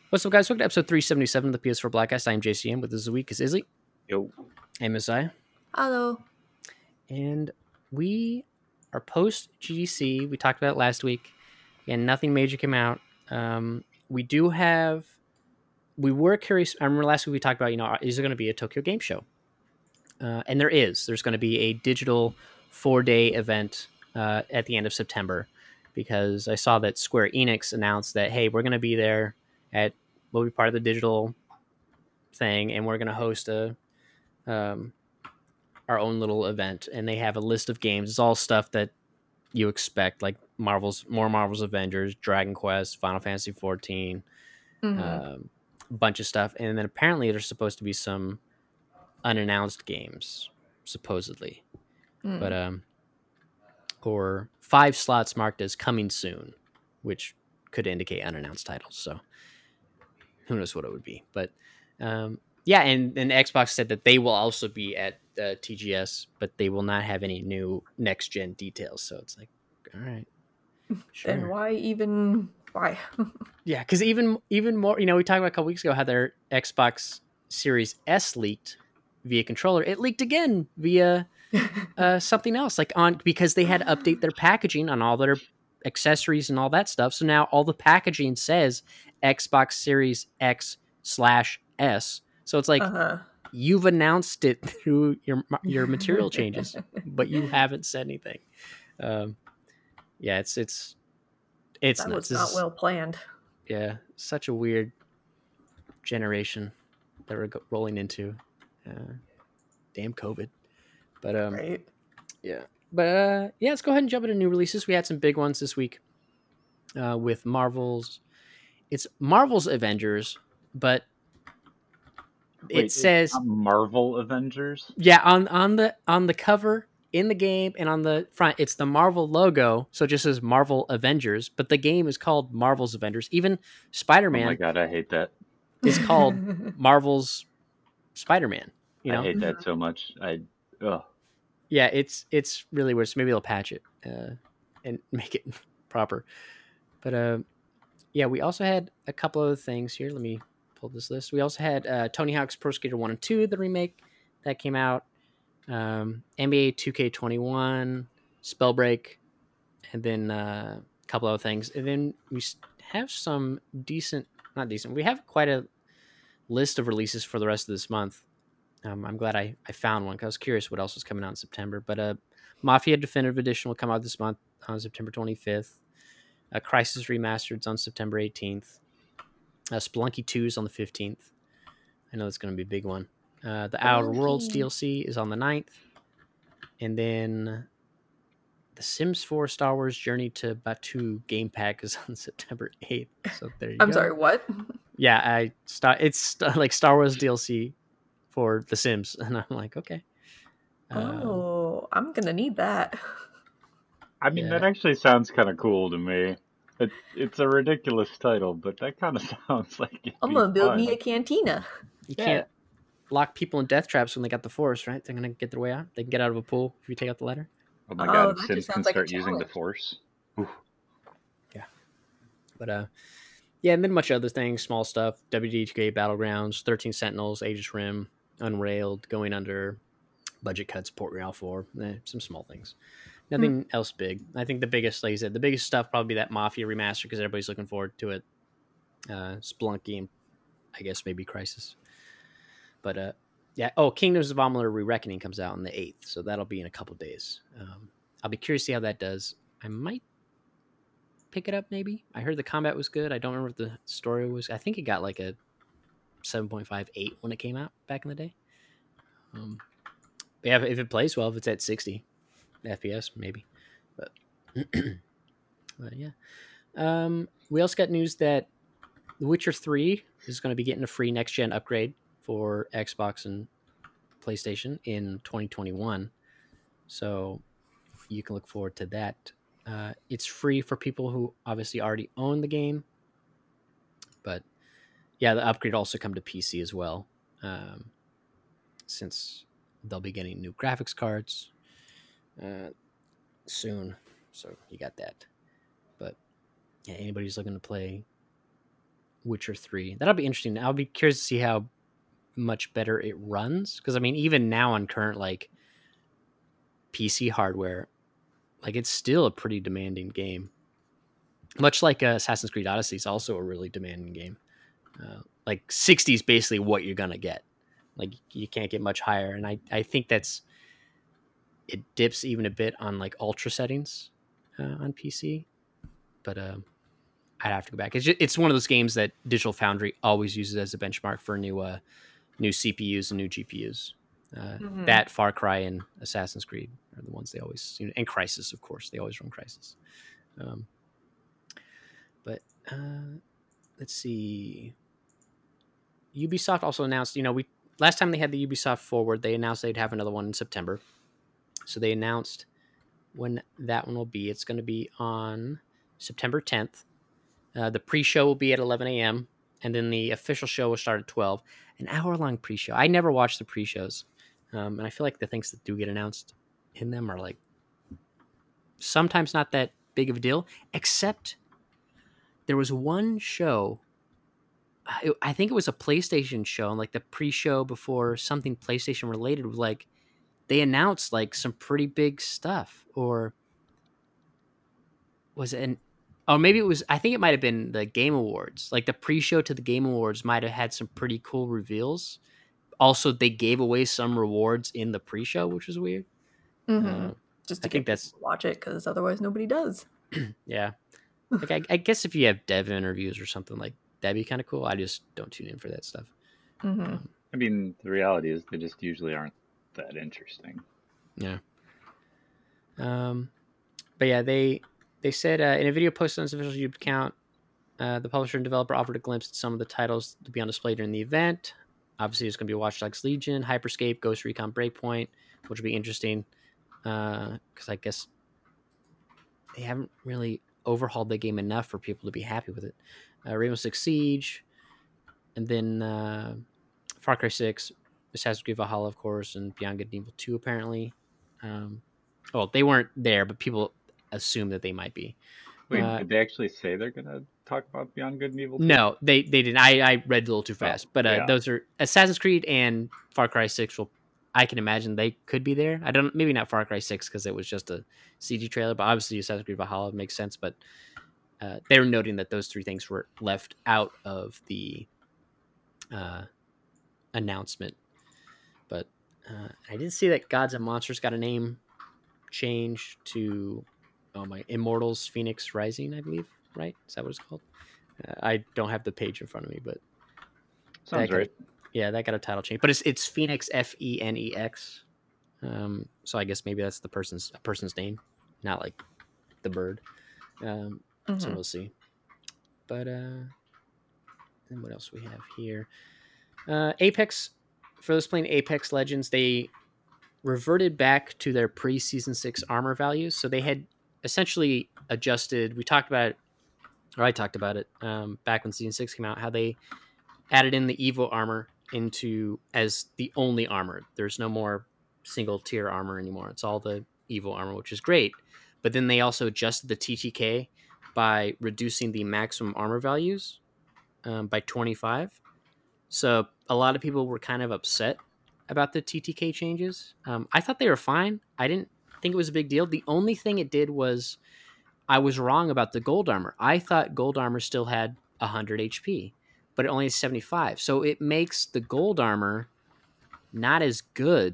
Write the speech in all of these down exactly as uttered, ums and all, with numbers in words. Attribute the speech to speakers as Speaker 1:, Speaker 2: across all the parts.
Speaker 1: What's up, guys? Welcome to episode three seventy-seven of the P S four Blackcast. I'm J C M. With us this week is Izzy.
Speaker 2: Yo.
Speaker 1: Hey, Messiah.
Speaker 3: Hello.
Speaker 1: And we are post G D C. We talked about it last week, and nothing major came out. Um, we do have. We were curious. I remember last week we talked about, you know, is there going to be a Tokyo Game Show? Uh, and there is. There's going to be a digital four-day event uh, at the end of September, because I saw that Square Enix announced that, hey, we're going to be there at. We'll be part of the digital thing, and we're going to host a um, our own little event. And they have a list of games. It's all stuff that you expect, like Marvel's more Marvel's Avengers, Dragon Quest, Final Fantasy fourteen,
Speaker 3: Mm-hmm.
Speaker 1: um, a bunch of stuff. And then apparently there's supposed to be some unannounced games, supposedly,
Speaker 3: Mm.
Speaker 1: but um, or five slots marked as coming soon, which could indicate unannounced titles. So who knows what it would be, but um, yeah. And, and Xbox said that they will also be at uh, T G S, but they will not have any new next gen details. So it's like, all right, sure.
Speaker 3: Then why even why?
Speaker 1: Yeah, because even even more, you know, we talked about a couple weeks ago how their Xbox Series S leaked via controller. It leaked again via uh, something else, like on because they had to update their packaging on all their accessories and all that stuff. So now all the packaging says Xbox Series X slash S. So it's like
Speaker 3: uh-huh.
Speaker 1: you've announced it through your your material changes, but you haven't said anything. Um, yeah, it's it's it's
Speaker 3: that
Speaker 1: nuts.
Speaker 3: was not
Speaker 1: This-
Speaker 3: well planned.
Speaker 1: Yeah, such a weird generation that we're go- rolling into. Uh, damn COVID. But um,
Speaker 3: Right.
Speaker 1: yeah. But uh, yeah, let's go ahead and jump into new releases. We had some big ones this week uh, with Marvel's. It's Marvel's Avengers, but it
Speaker 2: Wait, it's
Speaker 1: says
Speaker 2: not Marvel Avengers.
Speaker 1: yeah on on the on the cover in the game and on the front it's the Marvel logo, so it just says Marvel Avengers, but the game is called Marvel's Avengers. Even
Speaker 2: Oh my
Speaker 1: Spider-Man
Speaker 2: god, I hate that.
Speaker 1: is called Marvel's Spider-Man. You
Speaker 2: I
Speaker 1: know,
Speaker 2: hate that so much. I ugh.
Speaker 1: yeah, it's it's really weird. So maybe they'll patch it uh, and make it proper. But uh, yeah, we also had a couple other things here. Let me pull this list. We also had uh, Tony Hawk's Pro Skater one and two, the remake that came out. Um, N B A two K twenty-one, Spellbreak, and then uh, a couple other things. And then we have some decent, not decent, we have quite a list of releases for the rest of this month. Um, I'm glad I, I found one because I was curious what else was coming out in September. But uh, Mafia Definitive Edition will come out this month on September twenty-fifth. Uh, Crisis Remastered's on September eighteenth. Uh, Spelunky two is on the fifteenth. I know that's going to be a big one. Uh, the Outer Worlds D L C is on the ninth. And then the Sims four Star Wars Journey to Batuu game pack is on September eighth. So there you
Speaker 3: I'm
Speaker 1: go.
Speaker 3: sorry, what?
Speaker 1: Yeah, I st- it's like Star Wars D L C for The Sims. And I'm like, okay.
Speaker 3: Oh, um, I'm gonna need that.
Speaker 2: I mean,
Speaker 1: Yeah.
Speaker 2: that actually sounds kind of cool to me. It, it's a ridiculous title, but that kind of sounds like it'd
Speaker 3: I'm
Speaker 2: be
Speaker 3: gonna build
Speaker 2: fun.
Speaker 3: me a cantina.
Speaker 1: You
Speaker 2: Yeah.
Speaker 1: can't lock people in death traps when they got the Force, right? They're going to get their way out. They can get out of a pool if you take out the ladder.
Speaker 2: Oh my
Speaker 3: Oh,
Speaker 2: god, if
Speaker 3: that
Speaker 2: Sims
Speaker 3: just
Speaker 2: can
Speaker 3: sounds like a
Speaker 2: start using the
Speaker 3: challenge.
Speaker 2: Force. Oof.
Speaker 1: Yeah. But, uh, yeah, and then much other things, small stuff. W D two K Battlegrounds, thirteen Sentinels, Aegis Rim, Unrailed, Going Under, budget cuts, Port Royale four, eh, some small things. Nothing mm. else big. I think the biggest, like I said, the biggest stuff probably be that Mafia remaster because everybody's looking forward to it. Uh, Spelunky and I guess maybe Crisis. But uh, yeah. Oh, Kingdoms of Amalur: Re-Reckoning comes out on the eighth, so that'll be in a couple days. Um, I'll be curious to see how that does. I might pick it up. Maybe I heard the combat was good. I don't remember if the story was. I think it got like a seven point five eight when it came out back in the day. Um, but yeah, if it plays well, if it's at sixty F P S, maybe. But, but yeah, um, we also got news that The Witcher three is going to be getting a free next gen upgrade for Xbox and PlayStation in twenty twenty-one. So you can look forward to that. Uh, it's free for people who obviously already own the game. But yeah, the upgrade also come to P C as well. Um, since they'll be getting new graphics cards uh, soon. So you got that. But yeah, anybody who's looking to play Witcher three. That'll be interesting. I'll be curious to see how much better it runs, because I mean, even now on current like P C hardware, like it's still a pretty demanding game. Much like uh, Assassin's Creed Odyssey is also a really demanding game. Uh, like sixty is basically what you're gonna get. Like you can't get much higher, and I I think that's it dips even a bit on like ultra settings uh, on P C, but um, I'd have to go back. It's just, it's one of those games that Digital Foundry always uses as a benchmark for new uh, new C P Us and new G P Us. Uh, mm-hmm. That, Far Cry, and Assassin's Creed are the ones they always, you know, and Crysis, of course, they always run Crysis. Um, but uh, let's see. Ubisoft also announced, you know, we last time they had the Ubisoft Forward, they announced they'd have another one in September. So they announced when that one will be. It's going to be on September tenth. Uh, the pre-show will be at eleven a.m. and then the official show will start at twelve. An hour-long pre-show. I never watch the pre-shows, um, and I feel like the things that do get announced in them are like sometimes not that big of a deal. Except there was one show. I, I think it was a PlayStation show, and like the pre-show before something PlayStation related was like they announced like some pretty big stuff, or was it an oh, maybe it was, I think it might have been the Game Awards. Like the pre-show to the Game Awards might have had some pretty cool reveals. Also, they gave away some rewards in the pre-show, which was weird.
Speaker 3: Mm-hmm.
Speaker 1: Uh,
Speaker 3: Just to
Speaker 1: I think that's
Speaker 3: watch it, because otherwise nobody does.
Speaker 1: Yeah. Like I, I guess if you have dev interviews or something, like that'd be kind of cool. I just don't tune in for that stuff.
Speaker 3: Mm-hmm.
Speaker 1: Um,
Speaker 2: I mean, the reality is they just usually aren't that interesting.
Speaker 1: Yeah. Um, but yeah, they they said uh, in a video posted on its official YouTube account, uh, the publisher and developer offered a glimpse at some of the titles to be on display during the event. Obviously, there's going to be Watch Dogs Legion, Hyperscape, Ghost Recon Breakpoint, which will be interesting because uh, I guess they haven't really overhauled the game enough for people to be happy with it. Uh, Rainbow Six Siege, and then uh, Far Cry six, Assassin's Creed Valhalla, of course, and Beyond Good and Evil two, apparently. Um, well, they weren't there, but people assume that they might be.
Speaker 2: Wait,
Speaker 1: uh,
Speaker 2: did they actually say they're going to talk about Beyond Good and Evil two?
Speaker 1: No, they, they didn't. I, I read a little too fast.
Speaker 2: Oh,
Speaker 1: but uh,
Speaker 2: yeah.
Speaker 1: those are Assassin's Creed and Far Cry six. Will, I can imagine they could be there. I don't, maybe not Far Cry six because it was just a C G trailer, but obviously Assassin's Creed Valhalla makes sense. But uh, they're noting that those three things were left out of the uh, announcement. But uh, I did see that Gods and Monsters got a name change to oh my Immortals Phoenix Rising, I believe. Right? Is that what it's called? Uh, I don't have the page in front of me, but
Speaker 2: sounds right.
Speaker 1: A, yeah, that got a title change, but it's it's Phoenix, F E N E X. Um, so I guess maybe that's the person's a person's name, not like the bird. Um, mm-hmm. So we'll see. But uh, and what else we have here? Uh, Apex. For those playing Apex Legends, they reverted back to their pre-season six armor values. So they had essentially adjusted. We talked about it, or I talked about it um, back when season six came out, how they added in the Evo armor into as the only armor. There's no more single tier armor anymore. It's all the Evo armor, which is great. But then they also adjusted the T T K by reducing the maximum armor values um, by twenty-five. So a lot of people were kind of upset about the T T K changes. Um, I thought they were fine. I didn't think it was a big deal. The only thing it did was I was wrong about the gold armor. I thought gold armor still had one hundred H P, but it only has seventy-five. So it makes the gold armor not as good.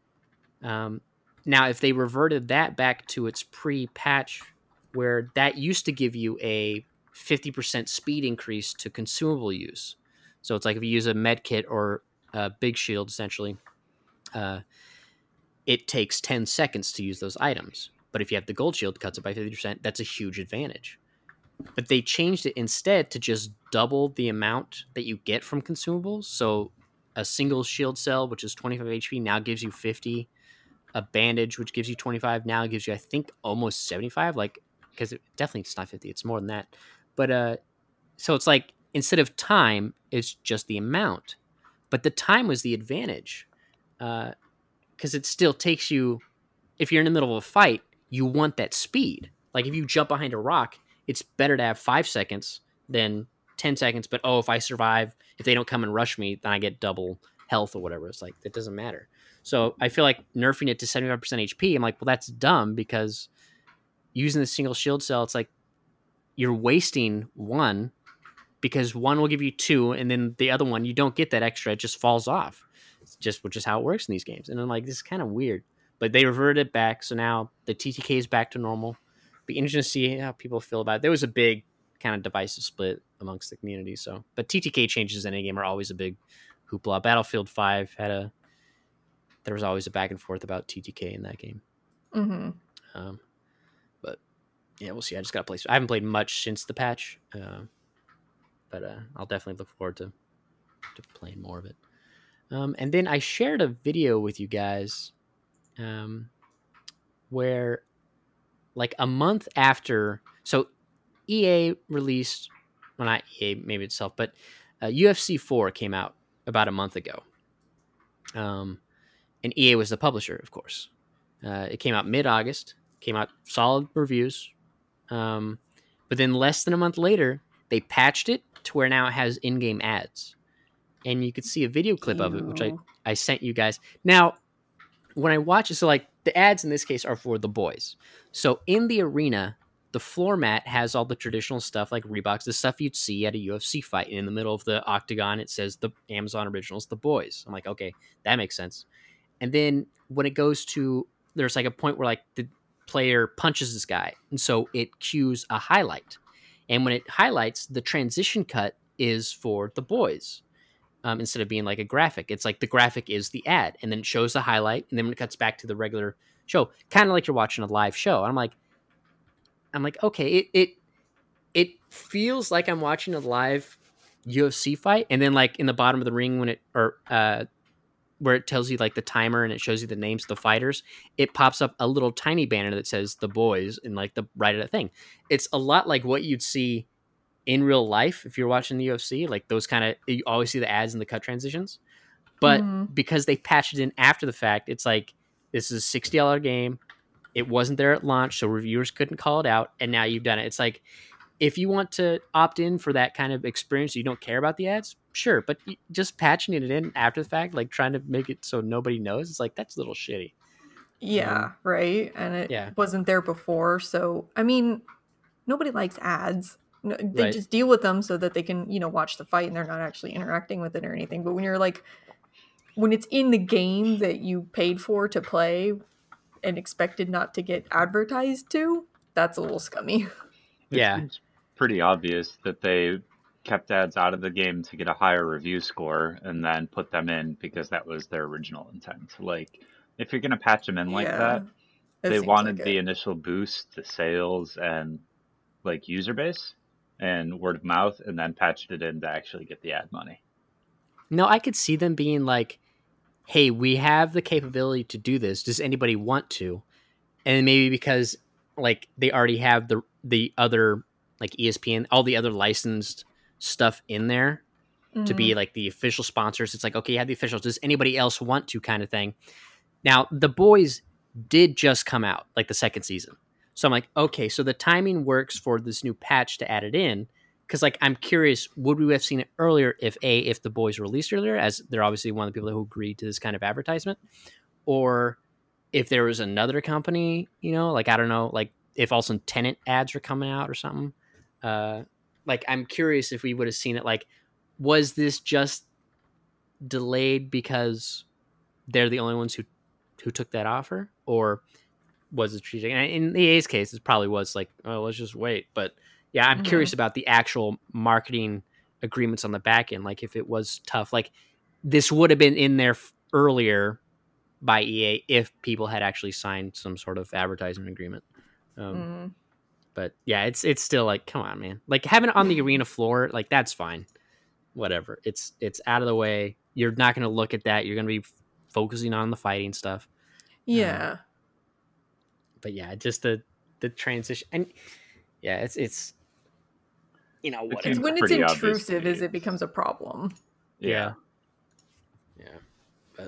Speaker 1: Um, now, if they reverted that back to its pre-patch, where that used to give you a fifty percent speed increase to consumable use. So it's like if you use a med kit or a big shield, essentially, uh, it takes ten seconds to use those items. But if you have the gold shield, it cuts it by fifty percent. That's a huge advantage. But they changed it instead to just double the amount that you get from consumables. So a single shield cell, which is twenty-five H P, now gives you fifty. A bandage, which gives you twenty-five, now gives you, I think, almost seventy-five. Like, because it definitely it's not fifty, it's more than that. But uh, so it's like instead of time, it's just the amount. But the time was the advantage, because uh, it still takes you. If you're in the middle of a fight, you want that speed. Like if you jump behind a rock, it's better to have five seconds than ten seconds, but oh, if I survive, if they don't come and rush me, then I get double health or whatever. It's like, that doesn't matter. So I feel like nerfing it to seventy-five percent H P, I'm like, well, that's dumb, because using the single shield cell, it's like you're wasting one, because one will give you two, and then the other one, you don't get that extra. It just falls off. It's just, which is how it works in these games. And I'm like, this is kind of weird. But they reverted it back, so now the T T K is back to normal. Be interesting to see how people feel about it. There was a big kind of divisive split amongst the community. So, but T T K changes in any game are always a big hoopla. Battlefield five had a, there was always a back and forth about T T K in that game.
Speaker 3: Mm-hmm.
Speaker 1: Um, but yeah, we'll see. I just got to play. I haven't played much since the patch, uh, but uh, I'll definitely look forward to to playing more of it. Um, and then I shared a video with you guys, um, where like a month after, so E A released, well, not E A maybe itself, but uh, U F C four came out about a month ago. Um, and E A was the publisher, of course. Uh, it came out mid-August, came out solid reviews. Um, but then less than a month later, they patched it to where now it has in-game ads. And you could see a video clip of it, which I, I sent you guys. Now, when I watch it, so like the ads in this case are for the boys. So in the arena, the floor mat has all the traditional stuff like Reeboks, the stuff you'd see at a U F C fight. And in the middle of the octagon, it says the Amazon Originals, the boys. I'm like, okay, that makes sense. And then when it goes to, there's like a point where like the player punches this guy. And so it cues a highlight. And when it highlights, the transition cut is for the boys. Um, instead of being like a graphic, it's like the graphic is the ad, and then it shows the highlight, and then when it cuts back to the regular show, kind of like you're watching a live show. And I'm like, I'm like, okay, it it it feels like I'm watching a live U F C fight, and then like in the bottom of the ring when it or uh, where it tells you like the timer and it shows you the names of the fighters, it pops up a little tiny banner that says the boys and like the right of that thing. It's a lot like what you'd see in real life if you're watching the U F C, like those kind of, you always see the ads and the cut transitions. But
Speaker 3: Mm-hmm.
Speaker 1: because they patched it in after the fact, it's like, this is a sixty dollars game. It wasn't there at launch, so reviewers couldn't call it out, and now you've done it. It's like, if you want to opt in for that kind of experience, you don't care about the ads, sure, but just patching it in after the fact, like trying to make it so nobody knows, it's like, that's a little shitty.
Speaker 3: Yeah,
Speaker 1: Um,
Speaker 3: right. And it
Speaker 1: yeah.
Speaker 3: wasn't there before. So, I mean, nobody likes ads. No, they
Speaker 1: Right.
Speaker 3: just deal with them so that they can, you know, watch the fight and they're not actually interacting with it or anything. But when you're like, when it's in the game that you paid for to play and expected not to get advertised to, that's a little scummy.
Speaker 2: It
Speaker 1: Yeah.
Speaker 2: seems pretty obvious that they kept ads out of the game to get a higher review score and then put them in because that was their original intent. Like, if you're going to patch them in like
Speaker 3: Yeah,
Speaker 2: that,
Speaker 3: it
Speaker 2: they
Speaker 3: seems
Speaker 2: wanted
Speaker 3: like
Speaker 2: the
Speaker 3: it.
Speaker 2: initial boost to sales and like user base and word of mouth, and then patched it in to actually get the ad money.
Speaker 1: No, I could see them being like, hey, we have the capability to do this. Does anybody want to? And maybe because like they already have the the other like E S P N, all the other licensed stuff in there to
Speaker 3: Mhm.
Speaker 1: be like the official sponsors. It's like, okay, you have the officials. Does anybody else want to, kind of thing. Now, The Boys did just come out, like the second season. So I'm like, okay, so the timing works for this new patch to add it in. Because like I'm curious, would we have seen it earlier if A, if The Boys released earlier, as they're obviously one of the people who agreed to this kind of advertisement, or if there was another company, you know, like I don't know, like if also Tenant ads were coming out or something. Uh, like I'm curious if we would have seen it. Like, was this just delayed because they're the only ones who who took that offer, or was it strategic? And in the A's case, it probably was like, oh, let's just wait. But yeah, I'm
Speaker 3: Mhm.
Speaker 1: curious about the actual marketing agreements on the back end. Like if it was tough, like this would have been in there f- earlier by E A if people had actually signed some sort of advertisement agreement. Um,
Speaker 3: Mhm.
Speaker 1: But yeah, it's it's still like, come on, man. Like having it on the arena floor, like that's fine. Whatever. It's it's out of the way. You're not going to look at that. You're going to be f- focusing on the fighting stuff.
Speaker 3: Yeah.
Speaker 1: But yeah, just the the transition, and yeah, it's it's you know
Speaker 2: It
Speaker 3: It's
Speaker 1: whatever.
Speaker 2: seems
Speaker 3: when it's
Speaker 2: pretty obvious to
Speaker 3: intrusive
Speaker 2: me.
Speaker 3: is it becomes a problem.
Speaker 2: Yeah.
Speaker 1: Yeah. Yeah. But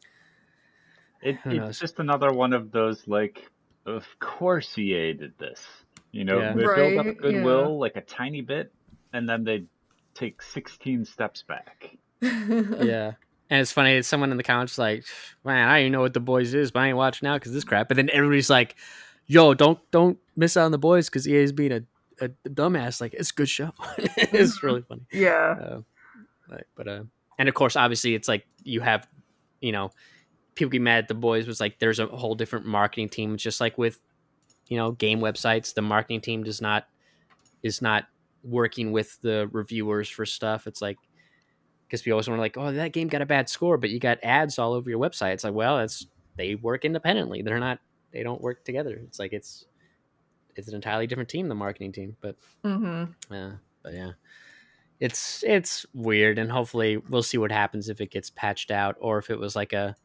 Speaker 2: It
Speaker 1: who
Speaker 2: it's
Speaker 1: knows?
Speaker 2: just another one of those like, of course E A did this. You know,
Speaker 1: Yeah.
Speaker 2: they build up
Speaker 3: Right, yeah.
Speaker 2: goodwill like a tiny bit, and then they take sixteen steps back.
Speaker 1: Yeah. And it's funny, it's someone in the comments like, man, I don't even know what The Boys is, but I ain't watching now because this crap. But then everybody's like, yo, don't don't miss out on The Boys because E A's being a, a, a dumbass. Like, it's a good show. It's really funny.
Speaker 3: Yeah.
Speaker 1: Uh, like, but uh, and of course, obviously, it's like you have, you know, people get mad at The Boys was like there's a whole different marketing team. It's just like with, you know, game websites, the marketing team does not is not working with the reviewers for stuff. It's like, because people always want to like, oh, that game got a bad score, but you got ads all over your website. It's like, well, it's they work independently. They're not, they don't work together. It's like it's it's an entirely different team, the marketing team. But
Speaker 3: Mm-hmm.
Speaker 1: yeah, but yeah, it's it's weird, and hopefully we'll see what happens if it gets patched out or if it was like a,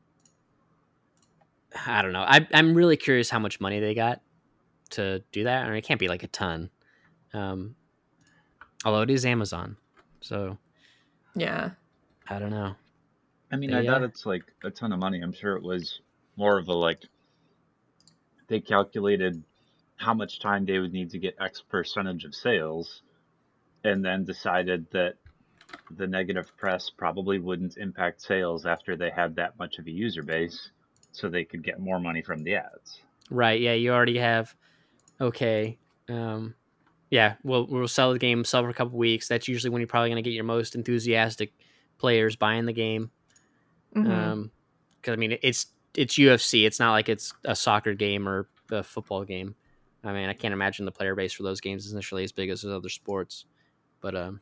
Speaker 1: I don't know. I, I'm really curious how much money they got to do that. I mean, it can't be like a ton, um, although it is Amazon, so
Speaker 3: Yeah.
Speaker 1: I don't know.
Speaker 2: I mean,
Speaker 1: They,
Speaker 2: I doubt
Speaker 1: uh,
Speaker 2: it's like a ton of money. I'm sure it was more of a like they calculated how much time they would need to get X percentage of sales, and then decided that the negative press probably wouldn't impact sales after they had that much of a user base, so they could get more money from the ads.
Speaker 1: Right. Yeah. You already have. Okay. Um, yeah. We'll we'll sell the game, sell for a couple weeks. That's usually when you're probably going to get your most enthusiastic players buying the game.
Speaker 3: Mm-hmm.
Speaker 1: Um, because I mean, it's it's U F C. It's not like it's a soccer game or a football game. I mean, I can't imagine the player base for those games is necessarily as big as other sports. But um,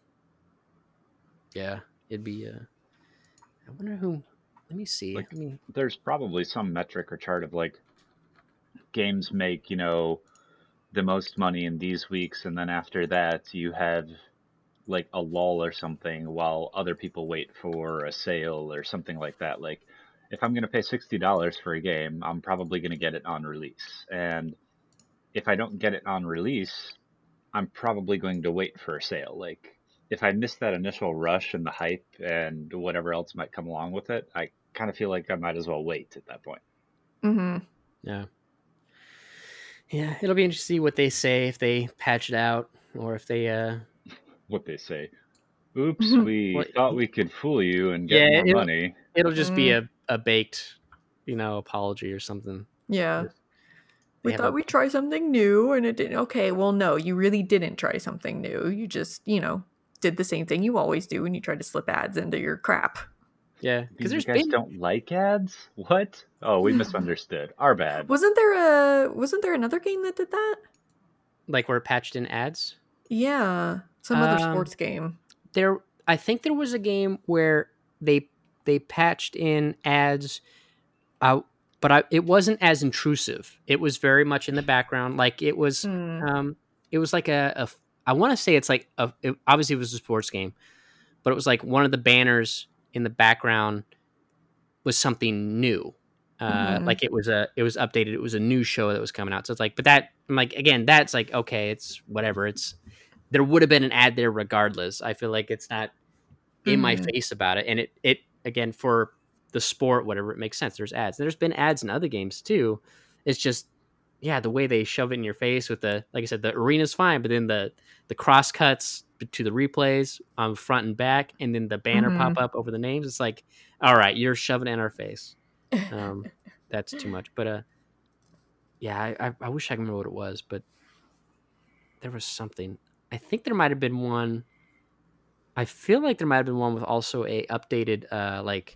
Speaker 1: yeah, it'd be. Uh, I wonder who. Let me see.
Speaker 2: Like,
Speaker 1: I mean,
Speaker 2: there's probably some metric or chart of like games make, you know, the most money in these weeks, and then after that you have like a lull or something while other people wait for a sale or something like that. Like, if I'm going to pay sixty dollars for a game, I'm probably going to get it on release. And if I don't get it on release, I'm probably going to wait for a sale. Like, if I miss that initial rush and the hype and whatever else might come along with it, I kind of feel like I might as well wait at that point.
Speaker 3: Mm-hmm.
Speaker 1: yeah. Yeah, it'll be interesting to see what they say if they patch it out or if they uh
Speaker 2: What they say. Oops, we
Speaker 1: well,
Speaker 2: thought we could fool you and get
Speaker 1: yeah,
Speaker 2: more
Speaker 1: it'll,
Speaker 2: money.
Speaker 1: it'll just be
Speaker 3: Mm.
Speaker 1: a, a baked, you know, apology or something.
Speaker 3: Yeah.
Speaker 1: They
Speaker 3: We
Speaker 1: have
Speaker 3: thought
Speaker 1: a-
Speaker 3: we'd try something new and it didn't. Okay, well, no, you really didn't try something new. You just, you know, did the same thing you always do when you try to slip ads into your crap.
Speaker 1: Yeah,
Speaker 2: Because
Speaker 1: because
Speaker 2: you
Speaker 1: there's
Speaker 2: guys
Speaker 1: been
Speaker 2: don't like ads? What? Oh, we misunderstood. Our bad.
Speaker 3: Wasn't there a wasn't there another game that did that?
Speaker 1: like where patched in ads.
Speaker 3: Yeah, some other
Speaker 1: Um,
Speaker 3: sports game.
Speaker 1: There, I think there was a game where they they patched in ads, uh, but I, it wasn't as intrusive. It was very much in the background. Like it was,
Speaker 3: Mm.
Speaker 1: um, it was like a, a I want to say it's like a, it, obviously it was a sports game, but it was like one of the banners in the background was something new. Uh,
Speaker 3: Mhm.
Speaker 1: like it was a, it was updated. It was a new show that was coming out. So it's like, but that, I'm like, again, that's like, okay, it's whatever. It's, there would have been an ad there regardless. I feel like it's not in my
Speaker 3: Mhm.
Speaker 1: face about it. And it, it, again, for the sport, whatever, it makes sense. There's ads. There's been ads in other games too. It's just, yeah, the way they shove it in your face with the, like I said, the arena's fine, but then the, the cross cuts to the replays on front and back, and then the banner
Speaker 3: Mhm.
Speaker 1: pop up over the names. It's like, all right, you're shoving it in our face. Um, that's too much. But uh, yeah, I, I, I wish I could remember what it was, but there was something. I think there might have been one. I feel like there might have been one with also a updated uh like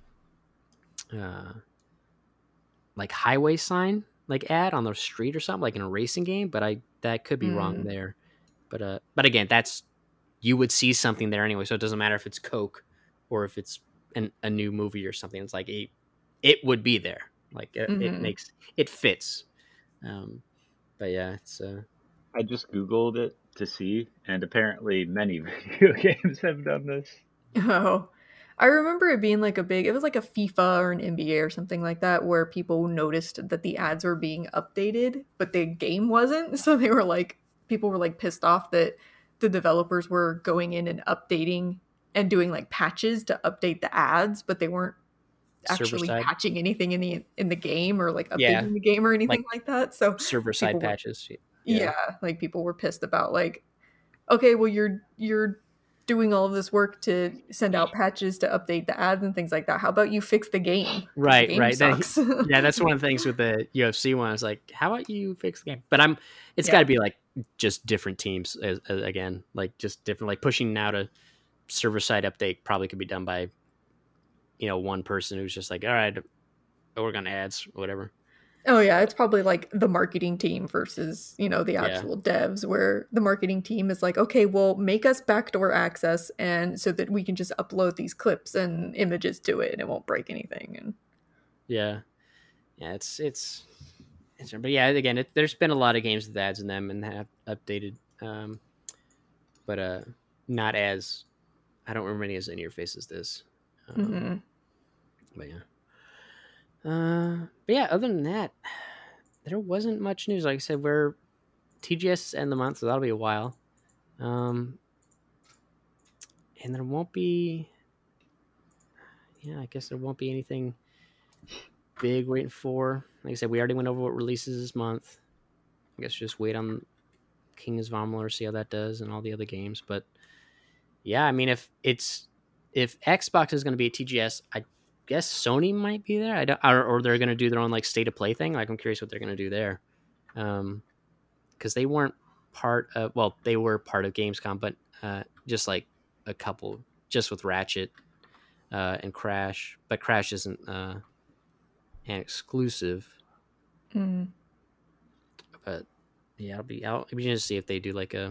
Speaker 1: uh like highway sign like ad on the street or something like in a racing game, but I that could be wrong
Speaker 3: Mm.
Speaker 1: there. But uh but again, that's you would see something there anyway, so it doesn't matter if it's Coke or if it's an, a new movie or something. It's like a, it would be there. Like it, it
Speaker 3: Mhm.
Speaker 1: makes it fits. Um but yeah, it's uh
Speaker 2: I just Googled it to see, and apparently many video games have done this.
Speaker 3: Oh, I remember it being like a big. It was like a FIFA or an N B A or something like that, where people noticed that the ads were being updated, but the game wasn't. So they were like, people were like pissed off that the developers were going in and updating and doing like patches to update the ads, but they weren't
Speaker 1: server
Speaker 3: actually
Speaker 1: side.
Speaker 3: patching anything in the in the game or like updating
Speaker 1: Yeah.
Speaker 3: the game or anything
Speaker 1: Like
Speaker 3: like that. So
Speaker 1: server side
Speaker 3: people were,
Speaker 1: patches.
Speaker 3: yeah, like people were pissed about like, okay, well you're you're doing all of this work to send out patches to update the ads and things like that. How about you fix the game? 'Cause
Speaker 1: Right,
Speaker 3: the game
Speaker 1: right. That-
Speaker 3: sucks.
Speaker 1: yeah, that's one of the things with the U F C one. I was like, how about you fix the game? But I'm, it's
Speaker 3: Yeah.
Speaker 1: got to be like just different teams as, as, again, like just different, like pushing out a server side update probably could be done by, you know, one person who's just like, all right, we're gonna ads or whatever.
Speaker 3: Oh yeah, it's probably like the marketing team versus, you know, the
Speaker 1: Yeah.
Speaker 3: actual devs, where the marketing team is like, okay, well, make us backdoor access and so that we can just upload these clips and images to it and it won't break anything. And
Speaker 1: Yeah, yeah, it's it's, it's but yeah, again, it, there's been a lot of games with ads in them and have updated, um, but uh, not as, I don't remember any as in your face as this. Um,
Speaker 3: mhm.
Speaker 1: But yeah. Uh, but yeah, other than that, there wasn't much news. Like I said, we're T G S end the month, so that'll be a while. Um, and there won't be. Yeah, I guess there won't be anything big waiting for. Like I said, we already went over what releases this month. I guess just wait on King's Amalur, see how that does, and all the other games. But yeah, I mean, if it's if Xbox is going to be at T G S, I guess Sony might be there. I don't, or, or they're going to do their own like state of play thing. Like I'm curious what they're going to do there, um, because they weren't part of. Well, they were part of Gamescom, but uh, just like a couple, just with Ratchet uh, and Crash. But Crash isn't uh, an exclusive.
Speaker 3: Mm.
Speaker 1: But yeah, I'll be I'll be interested to see if they do like a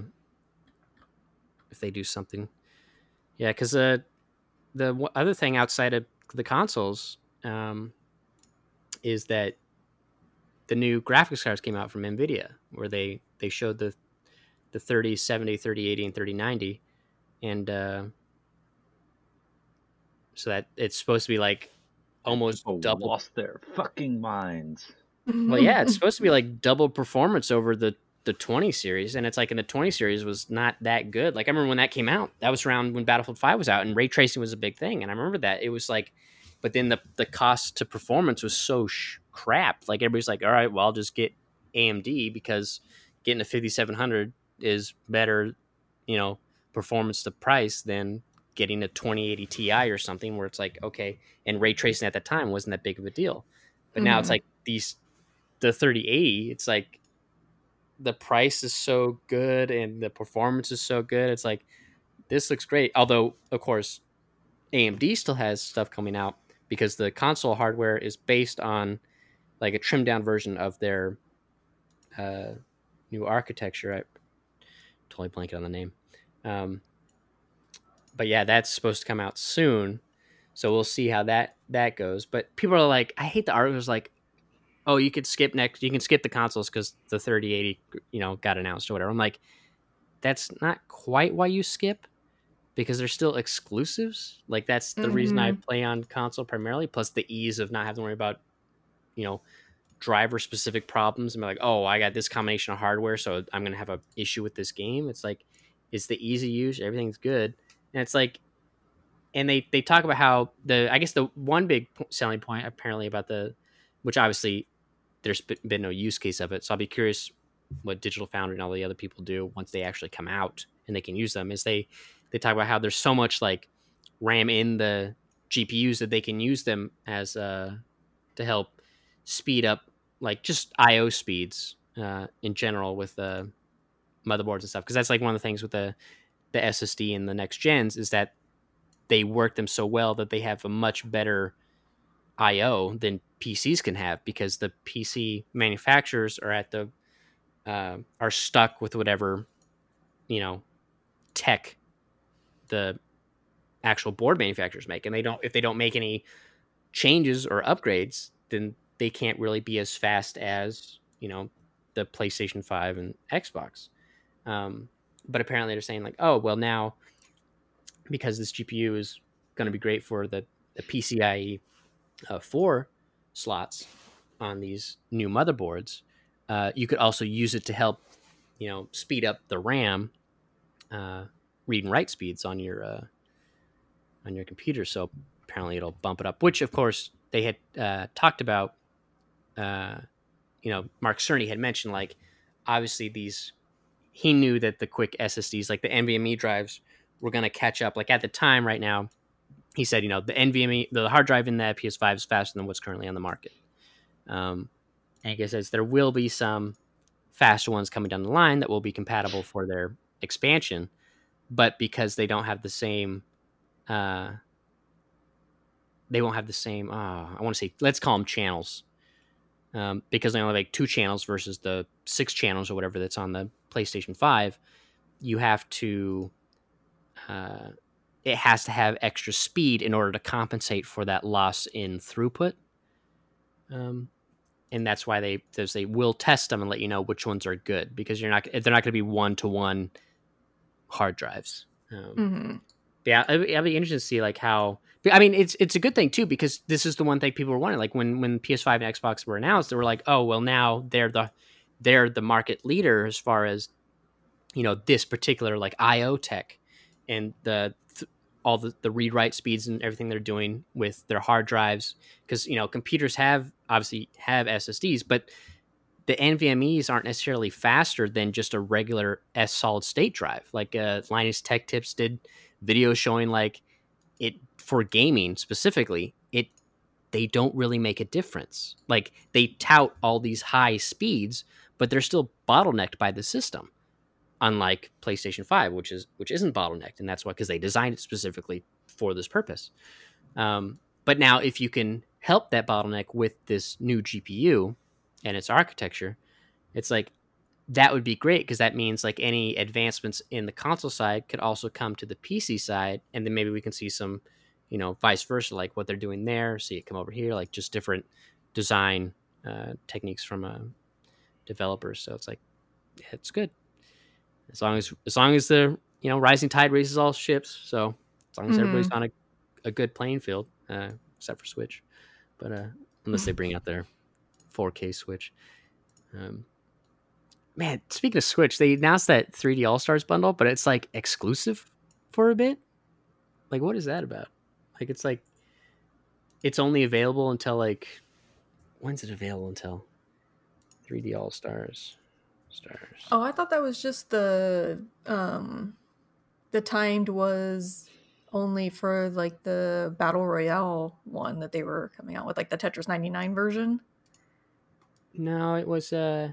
Speaker 1: if they do something. Yeah, because uh, the w- other thing outside of the consoles um, is that the new graphics cards came out from NVIDIA, where they, they showed the the thirty seventy, thirty eighty, and thirty ninety, and uh, so that it's supposed to be like almost
Speaker 2: People
Speaker 1: double.
Speaker 2: lost their fucking minds.
Speaker 1: Well, yeah, it's supposed to be like double performance over the the twenty series, and it's like in the twenty series was not that good. Like I remember when that came out, that was around when Battlefield five was out, and ray tracing was a big thing, and I remember that it was like, but then the the cost to performance was so sh- crap. Like everybody's like, all right, well, I'll just get A M D because getting a fifty-seven hundred is better, you know, performance to price than getting a twenty eighty Ti or something where it's like, okay, and ray tracing at that time wasn't that big of a deal, but now it's
Speaker 3: Mhm.
Speaker 1: like these the thirty eighty, it's like the price is so good and the performance is so good. It's like this looks great. Although, of course, A M D still has stuff coming out because the console hardware is based on like a trimmed down version of their uh, new architecture. I totally blanking on the name. Um, but yeah, that's supposed to come out soon. So we'll see how that that goes. But people are like, I hate the articles like, oh, you could skip next. You can skip the consoles because the thirty eighty, you know, got announced or whatever. I'm like, that's not quite why you skip because they're still exclusives. Like that's the reason I
Speaker 3: Mhm.
Speaker 1: play on console primarily. Plus the ease of not having to worry about, you know, driver specific problems and be like, oh, I got this combination of hardware, so I'm gonna have an issue with this game. It's like it's the easy use, everything's good, and it's like, and they they talk about how the I guess the one big selling point apparently about the, which obviously there's been no use case of it, so I'll be curious what Digital Foundry and all the other people do once they actually come out and they can use them. Is they they talk about how there's so much like RAM in the G P Us that they can use them as uh to help speed up like just I O speeds uh, in general with the uh, motherboards and stuff. Because that's like one of the things with the the S S D and the next gens is that they work them so well that they have a much better I O than P Cs can have because the P C manufacturers are at the uh, are stuck with whatever you know tech the actual board manufacturers make, and they don't if they don't make any changes or upgrades, then they can't really be as fast as you know the PlayStation five and Xbox. Um, but apparently they're saying like, oh well, now because this G P U is going to be great for the, the PCIe uh, four slots on these new motherboards, uh, you could also use it to help you know speed up the RAM uh, read and write speeds on your uh, on your computer. So apparently it'll bump it up, which of course they had uh, talked about. Uh, you know, Mark Cerny had mentioned like obviously these he knew that the quick S S Ds like the NVMe drives we're going to catch up. Like at the time right now, he said, you know, the NVMe, the hard drive in the P S five is faster than what's currently on the market. Um, and he says there will be some faster ones coming down the line that will be compatible for their expansion, but because they don't have the same, uh, they won't have the same, uh, I want to say, let's call them channels. Um, because they only have like two channels versus the six channels or whatever that's on the PlayStation five, you have to, uh, it has to have extra speed in order to compensate for that loss in throughput. Um, and that's why they they will test them and let you know which ones are good, because you're not they're not going to be one to one hard drives. Um,
Speaker 3: Mm-hmm.
Speaker 1: Yeah, it'll be, it'll be interesting to see like how. I mean, it's it's a good thing too, because this is the one thing people were wondering. Like when when P S five and Xbox were announced, they were like, oh well, now they're the they're the market leader as far as, you know, this particular like I O tech and the th- all the, the read write speeds and everything they're doing with their hard drives, because you know computers have obviously have S S Ds, but the NVMe's aren't necessarily faster than just a regular S solid state drive. Like uh, Linus Tech Tips did videos showing like it for gaming specifically, it they don't really make a difference. Like they tout all these high speeds, but they're still bottlenecked by the system. Unlike PlayStation five, which is which isn't bottlenecked, and that's why, because they designed it specifically for this purpose. Um, but now, if you can help that bottleneck with this new G P U and its architecture, it's like that would be great, because that means like any advancements in the console side could also come to the P C side, and then maybe we can see some, you know, vice versa, like what they're doing there, see it come over here, like just different design uh, techniques from uh, developers. So it's like, yeah, it's good. As long as as long as the, you know, rising tide raises all ships. So as long as
Speaker 3: Mm-hmm.
Speaker 1: everybody's on a, a good playing field, uh, except for Switch, but uh, unless they bring out their four K Switch. Um, man, speaking of Switch, they announced that three D All Stars bundle, but it's like exclusive for a bit. Like, what is that about? Like, it's like it's only available until like, when's it available until? three D All Stars. Stars.
Speaker 3: Oh, I thought that was just the um the timed was only for like the Battle Royale one that they were coming out with, like the Tetris ninety-nine version.
Speaker 1: No, it was uh,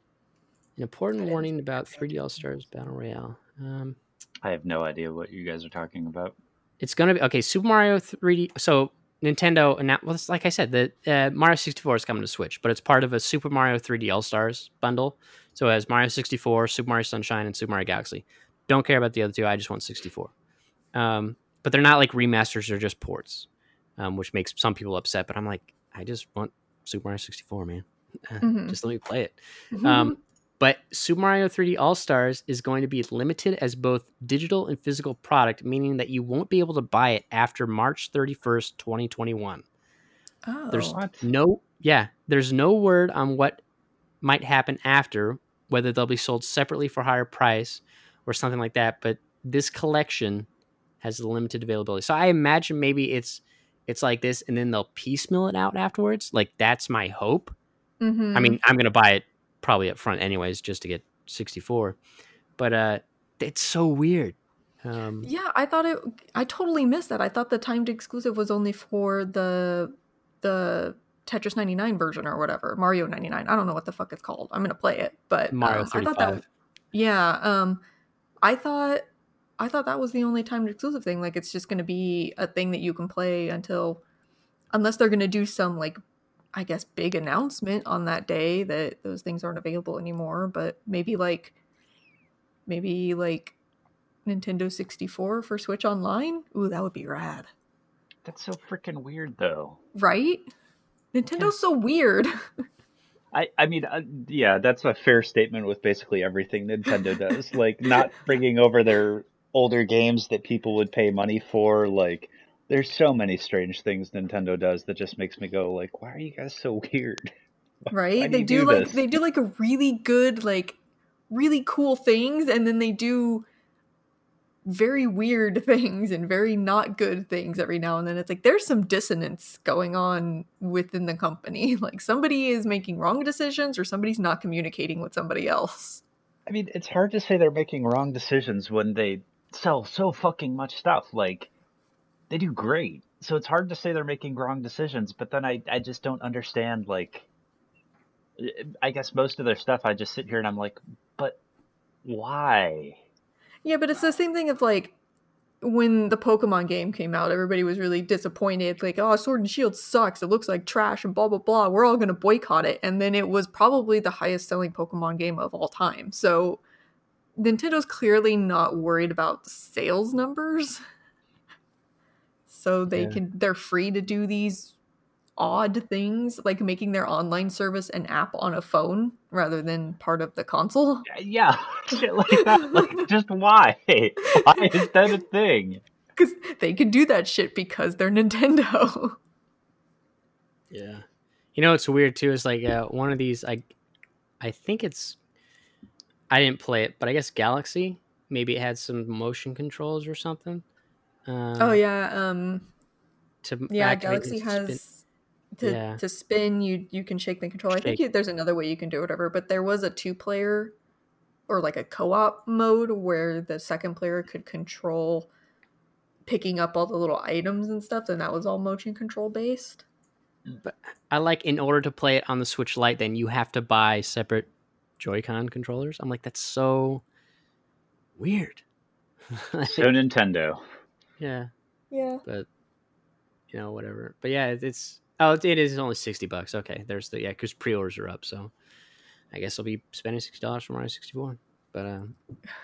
Speaker 1: an important
Speaker 3: didn't
Speaker 1: warning about three D All Stars Battle Royale. Um,
Speaker 2: I have no idea what you guys are talking about.
Speaker 1: it's gonna be okay. Super Mario three D. So Nintendo, and well, it's like I said, the uh, Mario sixty-four is coming to Switch, but it's part of a Super Mario three D All Stars bundle. So it has Mario sixty-four, Super Mario Sunshine, and Super Mario Galaxy. Don't care about the other two. I just want sixty-four. Um, but they're not like remasters; they're just ports, um, which makes some people upset. But I'm like, I just want Super Mario sixty-four, man.
Speaker 3: Mm-hmm.
Speaker 1: Just let me play it.
Speaker 3: Mm-hmm.
Speaker 1: Um, but Super Mario three D All Stars is going to be limited as both digital and physical product, meaning that you won't be able to buy it after March thirty-first, twenty twenty-one.
Speaker 3: Oh,
Speaker 1: There's
Speaker 2: What?
Speaker 1: no, yeah, there's no word on what might happen after, whether they'll be sold separately for higher price or something like that. But this collection has limited availability. So I imagine maybe it's it's like this, and then they'll piecemeal it out afterwards. Like that's my hope.
Speaker 3: mm-hmm.
Speaker 1: I mean, I'm gonna buy it probably up front anyways, just to get sixty-four. But uh, it's so weird. Um,
Speaker 3: Yeah, I thought it. I totally missed that. I thought the timed exclusive was only for the the Tetris ninety-nine version or whatever, Mario ninety-nine. I don't know what the fuck it's called. I'm gonna play it, but
Speaker 1: Mario
Speaker 3: um, I thought that.
Speaker 1: thirty-five.
Speaker 3: Yeah, um, I thought I thought that was the only timed exclusive thing. Like, it's just gonna be a thing that you can play until, unless they're gonna do some like, I guess, big announcement on that day that those things aren't available anymore. But maybe like, maybe like. Nintendo sixty-four for Switch Online? Ooh, that would be rad.
Speaker 2: That's so freaking weird, though.
Speaker 3: Right? Nintendo's so weird.
Speaker 2: I, I mean, uh, yeah, that's a fair statement with basically everything Nintendo does. Like, not bringing over their older games that people would pay money for. Like, there's so many strange things Nintendo does that just makes me go, like, why are you guys so weird?
Speaker 3: Right?
Speaker 2: Why do
Speaker 3: They
Speaker 2: you
Speaker 3: do,
Speaker 2: do
Speaker 3: like
Speaker 2: this?
Speaker 3: they do like a really good, like really cool things, and then they do very weird things and very not good things every now and then. It's like there's some dissonance going on within the company. Like somebody is making wrong decisions or somebody's not communicating with somebody else.
Speaker 2: I mean, it's hard to say they're making wrong decisions when they sell so fucking much stuff. Like, they do great. So it's hard to say they're making wrong decisions, but then I, I just don't understand, like, I guess most of their stuff, I just sit here and I'm like, but why?
Speaker 3: Yeah, but it's the same thing of like when the Pokemon game came out, everybody was really disappointed. Like, oh, Sword and Shield sucks. It looks like trash and blah, blah, blah. We're all going to boycott it. And then it was probably the highest selling Pokemon game of all time. So Nintendo's clearly not worried about the sales numbers. So they
Speaker 1: Yeah.
Speaker 3: can, they're free to do these odd things, like making their online service an app on a phone rather than part of the console.
Speaker 2: Yeah, shit like that. Like, just why? Why is that a thing?
Speaker 3: Because they can do that shit because they're Nintendo.
Speaker 1: Yeah. You know what's weird too is like uh, one of these. I, I think it's. I didn't play it, but I guess Galaxy maybe it had some motion controls or something. Uh,
Speaker 3: Oh yeah, um,
Speaker 1: to
Speaker 3: yeah.
Speaker 1: activate
Speaker 3: Galaxy
Speaker 1: and spin.
Speaker 3: has to
Speaker 1: Yeah.
Speaker 3: to spin. You you can shake the controller. I think
Speaker 1: Shake.
Speaker 3: you, there's another way you can do whatever. But there was a two player or like a co op mode where the second player could control picking up all the little items and stuff, and that was all motion control based.
Speaker 1: But I like in order to play it on the Switch Lite, then you have to buy separate Joy-Con controllers. I'm like, that's so weird. Like,
Speaker 2: So Nintendo.
Speaker 1: yeah,
Speaker 3: Yeah.
Speaker 1: but you know, whatever. But yeah, it- it's oh, it it is only sixty bucks. Okay, there's the yeah, because pre-orders are up, so I guess I'll be spending sixty dollars for Mario sixty-four. But um,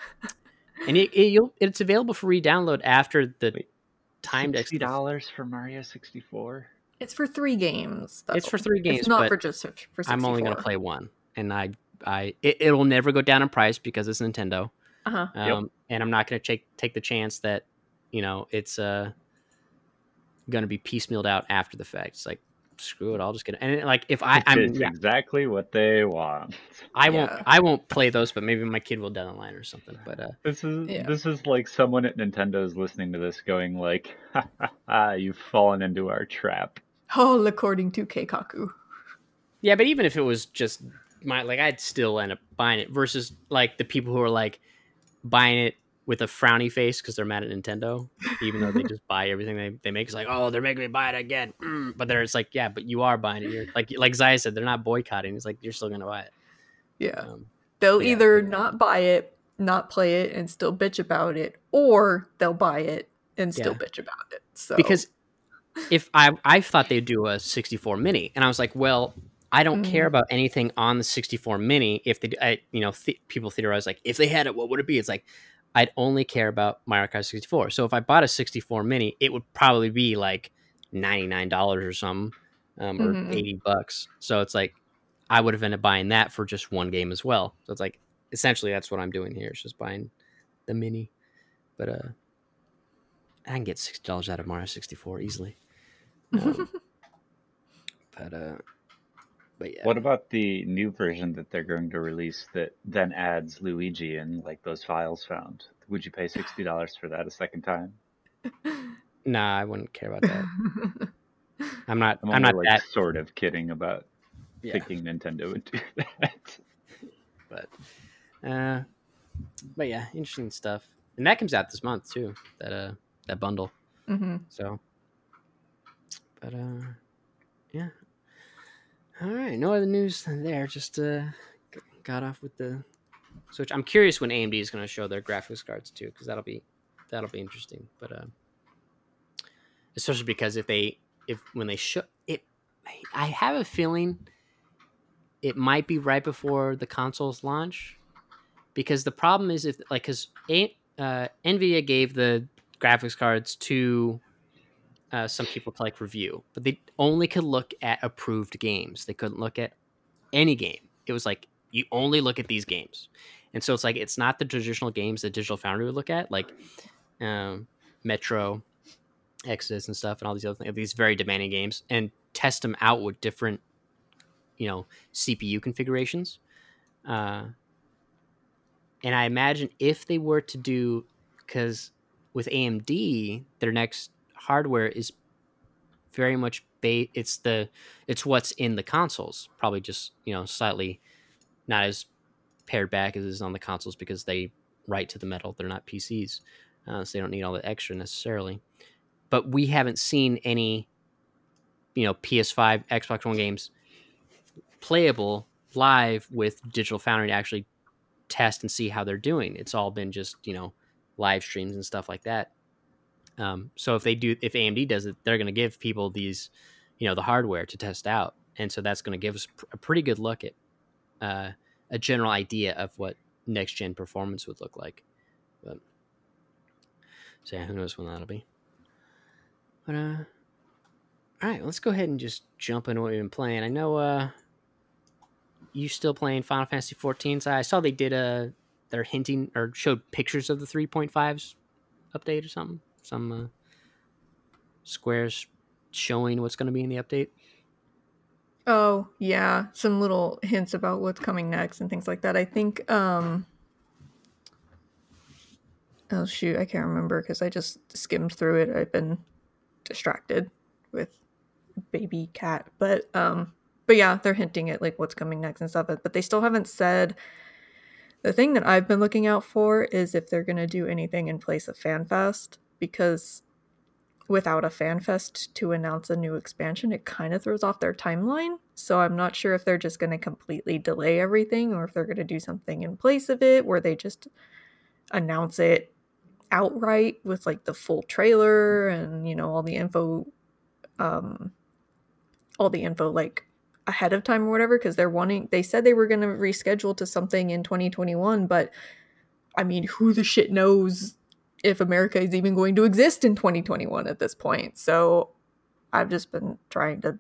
Speaker 1: and it, it you'll it's available for re-download after the
Speaker 2: Wait,
Speaker 1: timed
Speaker 2: sixty
Speaker 1: exclus-
Speaker 2: dollars for Mario sixty-four?
Speaker 3: It's for three games. That's
Speaker 1: It's for
Speaker 3: all.
Speaker 1: three games,
Speaker 3: It's not
Speaker 1: but
Speaker 3: for just for sixty-four.
Speaker 1: I'm only gonna play one, and I I it, it will never go down in price because it's Nintendo.
Speaker 3: Uh-huh.
Speaker 1: Um,
Speaker 2: Yep.
Speaker 1: and I'm not going to take take the chance that you know it's uh going to be piecemealed out after the fact. It's like screw it, I'll just get it. And like if I I'm
Speaker 2: It's
Speaker 1: yeah,
Speaker 2: exactly what they want.
Speaker 1: I won't
Speaker 3: Yeah.
Speaker 1: I won't play those, but maybe my kid will down the line or something. But uh,
Speaker 2: This is
Speaker 3: Yeah.
Speaker 2: this is like someone at Nintendo is listening to this going like, ha ha ha, you've fallen into our trap.
Speaker 3: All according to Keikaku.
Speaker 1: yeah, but even if it was just my like, I'd still end up buying it. Versus like the people who are like buying it with a frowny face because they're mad at Nintendo, even though they just buy everything they, they make. It's like, oh, they're making me buy it again. Mm. But they're it's like, yeah, but you are buying it. You're like like Zaya said, they're not boycotting. It's like you're still gonna buy it.
Speaker 3: Yeah.
Speaker 1: Um,
Speaker 3: They'll
Speaker 1: yeah.
Speaker 3: either not buy it, not play it, and still bitch about it, or they'll buy it and still
Speaker 1: Yeah.
Speaker 3: bitch about it. So
Speaker 1: because if I I thought they'd do a sixty-four mini, and I was like, well, I don't
Speaker 3: Mhm.
Speaker 1: care about anything on the sixty-four mini. If they, I, you know, th- people theorize like, if they had it, what would it be? It's like, I'd only care about Mario Kart sixty-four. So if I bought a sixty-four mini, it would probably be like ninety-nine dollars or something, um, or
Speaker 3: Mhm.
Speaker 1: eighty bucks. So it's like, I would have ended up buying that for just one game as well. So it's like, essentially, that's what I'm doing here. It's just buying the mini. But uh, I can get sixty dollars out of Mario sixty-four easily. Um, but uh, but yeah.
Speaker 2: What about the new version that they're going to release that then adds Luigi and like those files found? Would you pay sixty dollars for that a second time?
Speaker 1: Nah, I wouldn't care about that. I'm not.
Speaker 2: I'm
Speaker 1: I'm,
Speaker 2: only
Speaker 1: not
Speaker 2: like
Speaker 1: that.
Speaker 2: sort of kidding about
Speaker 1: Yeah,
Speaker 2: thinking Nintendo would do that.
Speaker 1: but uh, but yeah, interesting stuff. And that comes out this month too. That uh, that bundle.
Speaker 3: Mhm.
Speaker 1: So, but uh, yeah. All right, no other news there. Just uh, g- got off with the Switch. I'm curious when A M D is going to show their graphics cards too, because that'll be that'll be interesting. But uh, especially because if they if when they show it, I have a feeling it might be right before the consoles launch, because the problem is if like because uh, Nvidia gave the graphics cards to uh, some people to like review, but they only could look at approved games. They couldn't look at any game. It was like you only look at these games, and so it's like it's not the traditional games that Digital Foundry would look at, like um, Metro, Exodus, and stuff, and all these other things. These very demanding games, and test them out with different, you know, C P U configurations. Uh, and I imagine if they were to do, because with A M D, their next hardware is very much ba- it's the it's what's in the consoles, probably just you know slightly not as pared back as is on the consoles because they write to the metal. They're not P Cs. uh, so they don't need all the extra necessarily. But we haven't seen any, you know, P S five, Xbox One games playable live with Digital Foundry to actually test and see how they're doing. It's all been just, you know, live streams and stuff like that. Um, so if they do, if A M D does it, they're going to give people these, you know, the hardware to test out, and so that's going to give us a pretty good look at uh, a general idea of what next gen performance would look like. But so yeah, who knows when that'll be. But uh, all right, let's go ahead and just jump into what we've been playing. I know uh, you still playing Final Fantasy fourteen. So I saw they did a they're hinting or showed pictures of the three point five's update or something. Some uh, squares showing what's going to be in the update.
Speaker 3: Oh, yeah. Some little hints about what's coming next and things like that. I think, um... oh, shoot, I can't remember because I just skimmed through it. I've been distracted with baby cat. But, um... But yeah, they're hinting at, like, what's coming next and stuff. But they still haven't said... The thing that I've been looking out for is if they're going to do anything in place of FanFest. Because without a FanFest to announce a new expansion, it kind of throws off their timeline. So I'm not sure if they're just going to completely delay everything or if they're going to do something in place of it where they just announce it outright with like the full trailer and, you know, all the info, um, all the info like ahead of time or whatever, because they're wanting, they said they were going to reschedule to something in twenty twenty-one, but I mean, who the shit knows if America is even going to exist in twenty twenty-one at this point. So I've just been trying to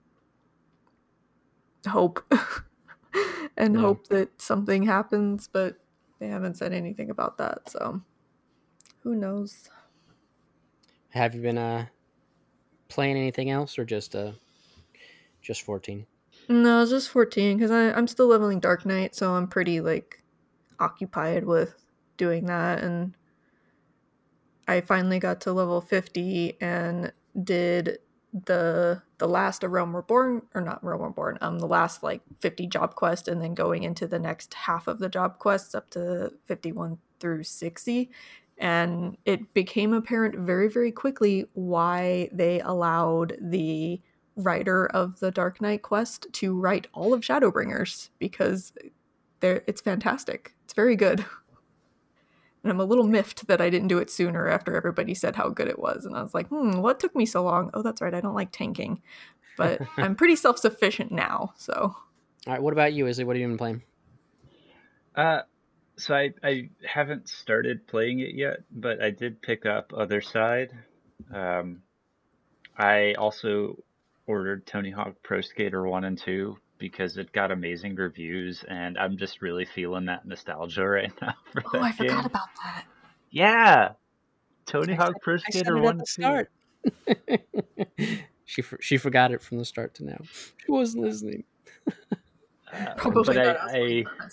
Speaker 3: hope and
Speaker 1: Yeah.
Speaker 3: hope that something happens, but they haven't said anything about that. So who knows?
Speaker 1: Have you been uh playing anything else or just uh just fourteen?
Speaker 3: No, it's just fourteen because I'm still leveling Dark Knight, so I'm pretty like occupied with doing that. And I finally got to level fifty and did the the last of Realm Reborn, or not Realm Reborn, um, the last like fifty job quest, and then going into the next half of the job quests up to fifty-one through sixty. And it became apparent very, very quickly why they allowed the writer of the Dark Knight quest to write all of Shadowbringers, because they're, it's fantastic. It's very good. And I'm a little miffed that I didn't do it sooner after everybody said how good it was. And I was like, hmm, what took me so long? Oh, that's right, I don't like tanking. But I'm pretty self-sufficient now, so.
Speaker 1: All right, what about you, Izzy? What have you been playing?
Speaker 2: Uh, so I, I haven't started playing it yet, but I did pick up Other Side. Um, I also ordered Tony Hawk Pro Skater one and two because it got amazing reviews, and I'm just really feeling that nostalgia right now for
Speaker 3: Oh,
Speaker 2: that
Speaker 3: I
Speaker 2: game.
Speaker 3: forgot about that.
Speaker 2: Yeah! Tony
Speaker 1: I
Speaker 2: Hawk
Speaker 1: said-
Speaker 2: Pro
Speaker 1: I
Speaker 2: Skater
Speaker 1: said it
Speaker 2: one
Speaker 1: at
Speaker 2: and
Speaker 1: the
Speaker 2: two.
Speaker 1: start. she for, she forgot it from the start to now. She wasn't listening.
Speaker 2: Uh,
Speaker 3: Probably
Speaker 2: but
Speaker 3: not
Speaker 2: I,
Speaker 3: us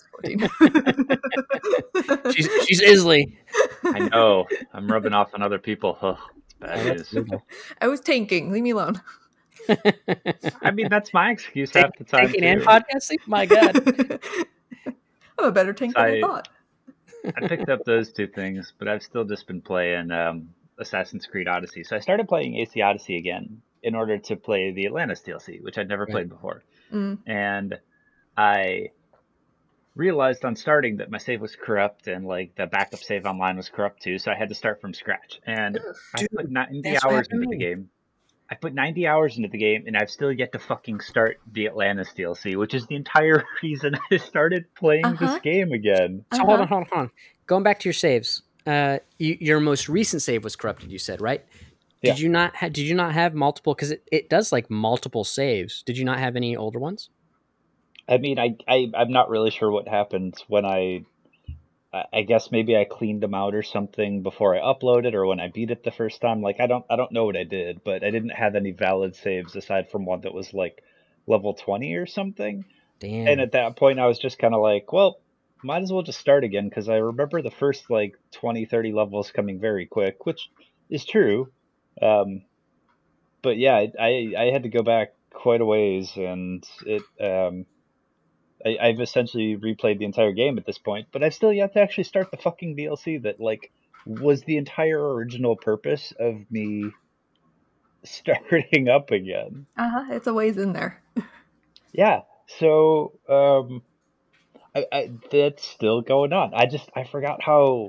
Speaker 2: I,
Speaker 1: She's she's Isley.
Speaker 2: I know. I'm rubbing off on other people. Ugh, it's
Speaker 1: Oh,
Speaker 2: bad
Speaker 1: that's
Speaker 2: news.
Speaker 1: brutal.
Speaker 3: I was tanking. Leave me alone.
Speaker 2: I mean, that's my excuse half the time,
Speaker 1: Tanking and
Speaker 2: too.
Speaker 1: podcasting? My God.
Speaker 3: I'm a better tank
Speaker 2: So
Speaker 3: than I
Speaker 2: I,
Speaker 3: thought.
Speaker 2: I picked up those two things, but I've still just been playing um, Assassin's Creed Odyssey. So I started playing A C Odyssey again in order to play the Atlantis D L C, which I'd never
Speaker 1: Right.
Speaker 2: played before.
Speaker 3: Mm.
Speaker 2: And I realized on starting that my save was corrupt and like the backup save online was corrupt too, so I had to start from scratch. And I
Speaker 1: Dude,
Speaker 2: put ninety
Speaker 1: that's what
Speaker 2: hours
Speaker 1: happened
Speaker 2: into
Speaker 1: to
Speaker 2: the
Speaker 1: me.
Speaker 2: game. I put ninety hours into the game, and I've still yet to fucking start the Atlantis D L C, which is the entire reason I started playing
Speaker 3: Uh-huh.
Speaker 2: this game again.
Speaker 1: So hold on, hold on, hold on. Going back to your saves, uh, you, your most recent save was corrupted. You said, right?
Speaker 2: Yeah.
Speaker 1: Did you not? Ha- did you not have multiple? Because it, it does like multiple saves. Did you not have any older ones?
Speaker 2: I mean, I, I I'm not really sure what happened when I. I guess maybe I cleaned them out or something before I uploaded, or when I beat it the first time. Like I don't I don't know what I did, but I didn't have any valid saves aside from one that was like level twenty or something.
Speaker 1: Damn.
Speaker 2: And at that point, I was just kind of like, well, might as well just start again, because I remember the first like twenty, thirty levels coming very quick, which is true. Um, but yeah, I, I I had to go back quite a ways, and it um. I, I've essentially replayed the entire game at this point, but I've still yet to actually start the fucking D L C that like was the entire original purpose of me starting up again.
Speaker 3: Uh-huh, it's a ways in there.
Speaker 2: Yeah, so um, I, I, that's still going on. I just I forgot how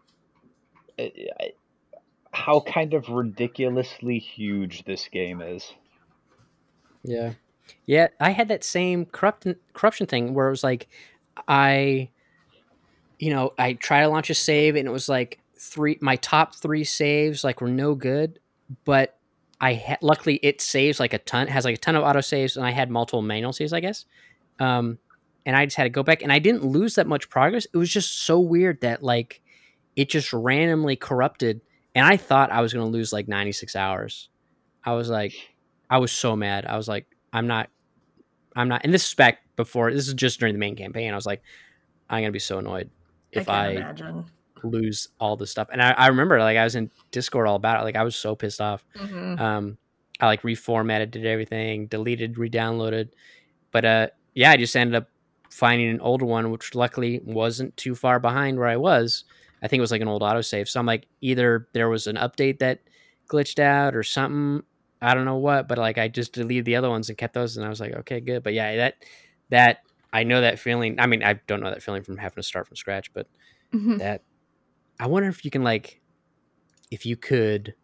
Speaker 2: I, I- how kind of ridiculously huge this game is.
Speaker 1: Yeah. Yeah, I had that same corrupt corruption thing where it was like I you know, I tried to launch a save and it was like three my top three saves like were no good, but I ha- luckily it saves like a ton has like a ton of auto saves and I had multiple manual saves, I guess. Um and I just had to go back and I didn't lose that much progress. It was just so weird that like it just randomly corrupted and I thought I was going to lose like ninety-six hours. I was like I was so mad. I was like I'm not I'm not, and this is back before, this is just during the main campaign. I was like, I'm going to be so annoyed
Speaker 3: I
Speaker 1: if
Speaker 3: can't
Speaker 1: I
Speaker 3: imagine.
Speaker 1: lose all this stuff. And I, I remember like I was in Discord all about it. Like I was so pissed off.
Speaker 3: Mm-hmm.
Speaker 1: Um, I like reformatted, did everything, deleted, re-downloaded. But uh, yeah, I just ended up finding an older one, which luckily wasn't too far behind where I was. I think it was like an old autosave. So I'm like, either there was an update that glitched out or something. I don't know what, but like I just deleted the other ones and kept those, and I was like, okay, good. But yeah, that that I know that feeling. I mean, I don't know that feeling from having to start from scratch, but
Speaker 3: Mm-hmm.
Speaker 1: that I wonder if you can like, if you could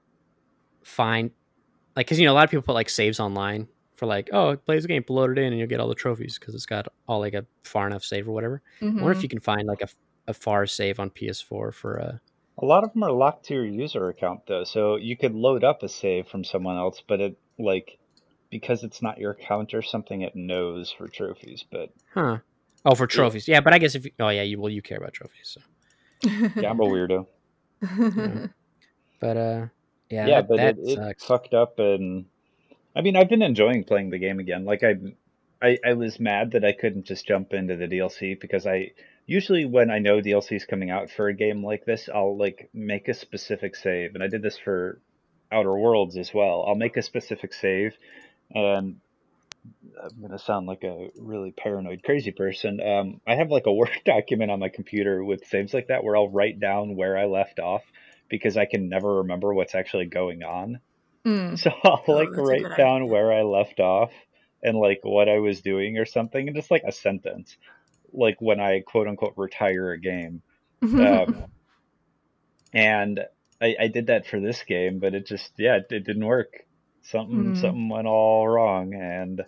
Speaker 1: find like, because you know a lot of people put like saves online for like, oh, play this game, load it in, and you'll get all the trophies because it's got all like a far enough save or whatever.
Speaker 3: Mm-hmm.
Speaker 1: I wonder if you can find like a, a far save on P S four for uh
Speaker 2: A lot of them are locked to your user account though, so you could load up a save from someone else, but it like because it's not your account or something, it knows for trophies. But
Speaker 1: huh. Oh, for
Speaker 2: it,
Speaker 1: trophies, yeah. But I guess if you, oh yeah, you well you care about trophies, so
Speaker 2: yeah, I'm a weirdo.
Speaker 1: yeah. But uh, yeah,
Speaker 2: Yeah,
Speaker 1: that
Speaker 2: but it
Speaker 1: that
Speaker 2: it
Speaker 1: sucks.
Speaker 2: fucked up, and I mean I've been enjoying playing the game again. Like I I I was mad that I couldn't just jump into the D L C because I usually when I know D L C is coming out for a game like this, I'll like make a specific save, and I did this for Outer Worlds as well. I'll make a specific save, and I'm gonna sound like a really paranoid crazy person. Um, I have like a Word document on my computer with saves like that where I'll write down where I left off because I can never remember what's actually going on.
Speaker 3: Mm.
Speaker 2: So I'll
Speaker 3: Oh,
Speaker 2: like
Speaker 3: that's a good
Speaker 2: write down
Speaker 3: idea.
Speaker 2: where I left off and like what I was doing or something, and just like a sentence, like when I quote unquote retire a game. Um, and I, I did that for this game, but it just yeah, it, it didn't work. Something
Speaker 3: Mm.
Speaker 2: something went all wrong, and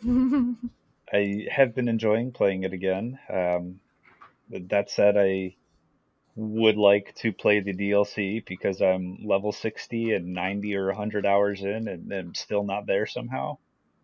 Speaker 2: I have been enjoying playing it again. Um, but that said, I would like to play the D L C because I'm level sixty and ninety or one hundred hours in, and I'm still not there somehow.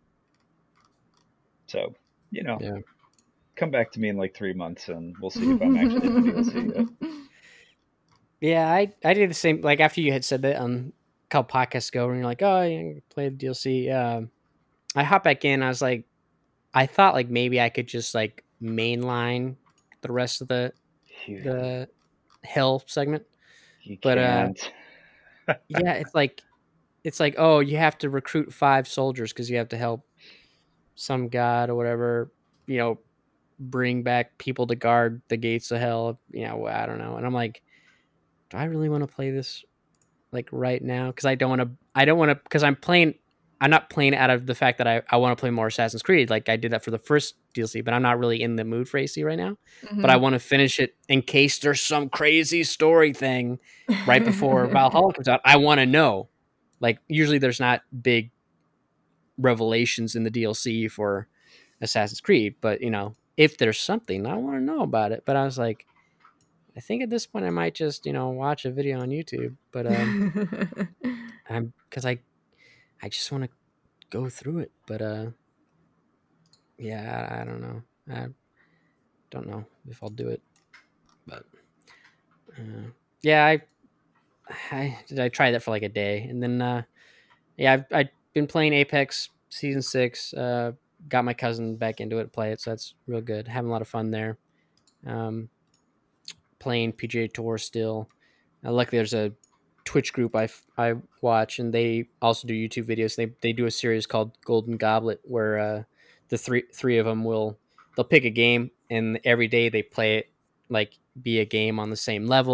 Speaker 2: So, you know,
Speaker 1: Yeah.
Speaker 2: come back to me in like three months and we'll see if I'm actually in the D L C yet.
Speaker 1: Yeah, I I did the same. Like after you had said that on a couple podcasts ago, and you're like, oh, you can play the D L C. Um, I hopped back in. I was like, I thought like maybe I could just like mainline the rest of the
Speaker 2: You,
Speaker 1: the hell segment,
Speaker 2: you
Speaker 1: but uh,
Speaker 2: can't.
Speaker 1: yeah, it's like it's like oh, you have to recruit five soldiers because you have to help some god or whatever, you know, bring back people to guard the gates of hell. You know, I don't know, and I'm like, do I really want to play this like right now? Because I don't want to. I don't want to because I'm playing. I'm not playing out of the fact that I, I want to play more Assassin's Creed. Like I did that for the first D L C, but I'm not really in the mood for A C right now. But I
Speaker 3: Mhm.
Speaker 1: want to finish it in case there's some crazy story thing right before Valhalla comes out. I want to know. Like usually there's not big revelations in the D L C for Assassin's Creed, but you know, if there's something, I want to know about it. But I was like, I think at this point I might just, you know, watch a video on YouTube. But um I'm because I I just want to go through it. But uh yeah, I, I don't know. I don't know if I'll do it. But uh, yeah, I I did I tried that for like a day, and then uh yeah, I've I've been playing Apex season six. Uh, got my cousin back into it, play it, so that's real good. Having a lot of fun there. Um, playing P G A Tour still. Uh, luckily, there's a Twitch group I, I watch, and they also do YouTube videos. They they do a series called Golden Goblet, where uh, the three three of them will they'll pick a game, and every day they play it like be a game on the same level,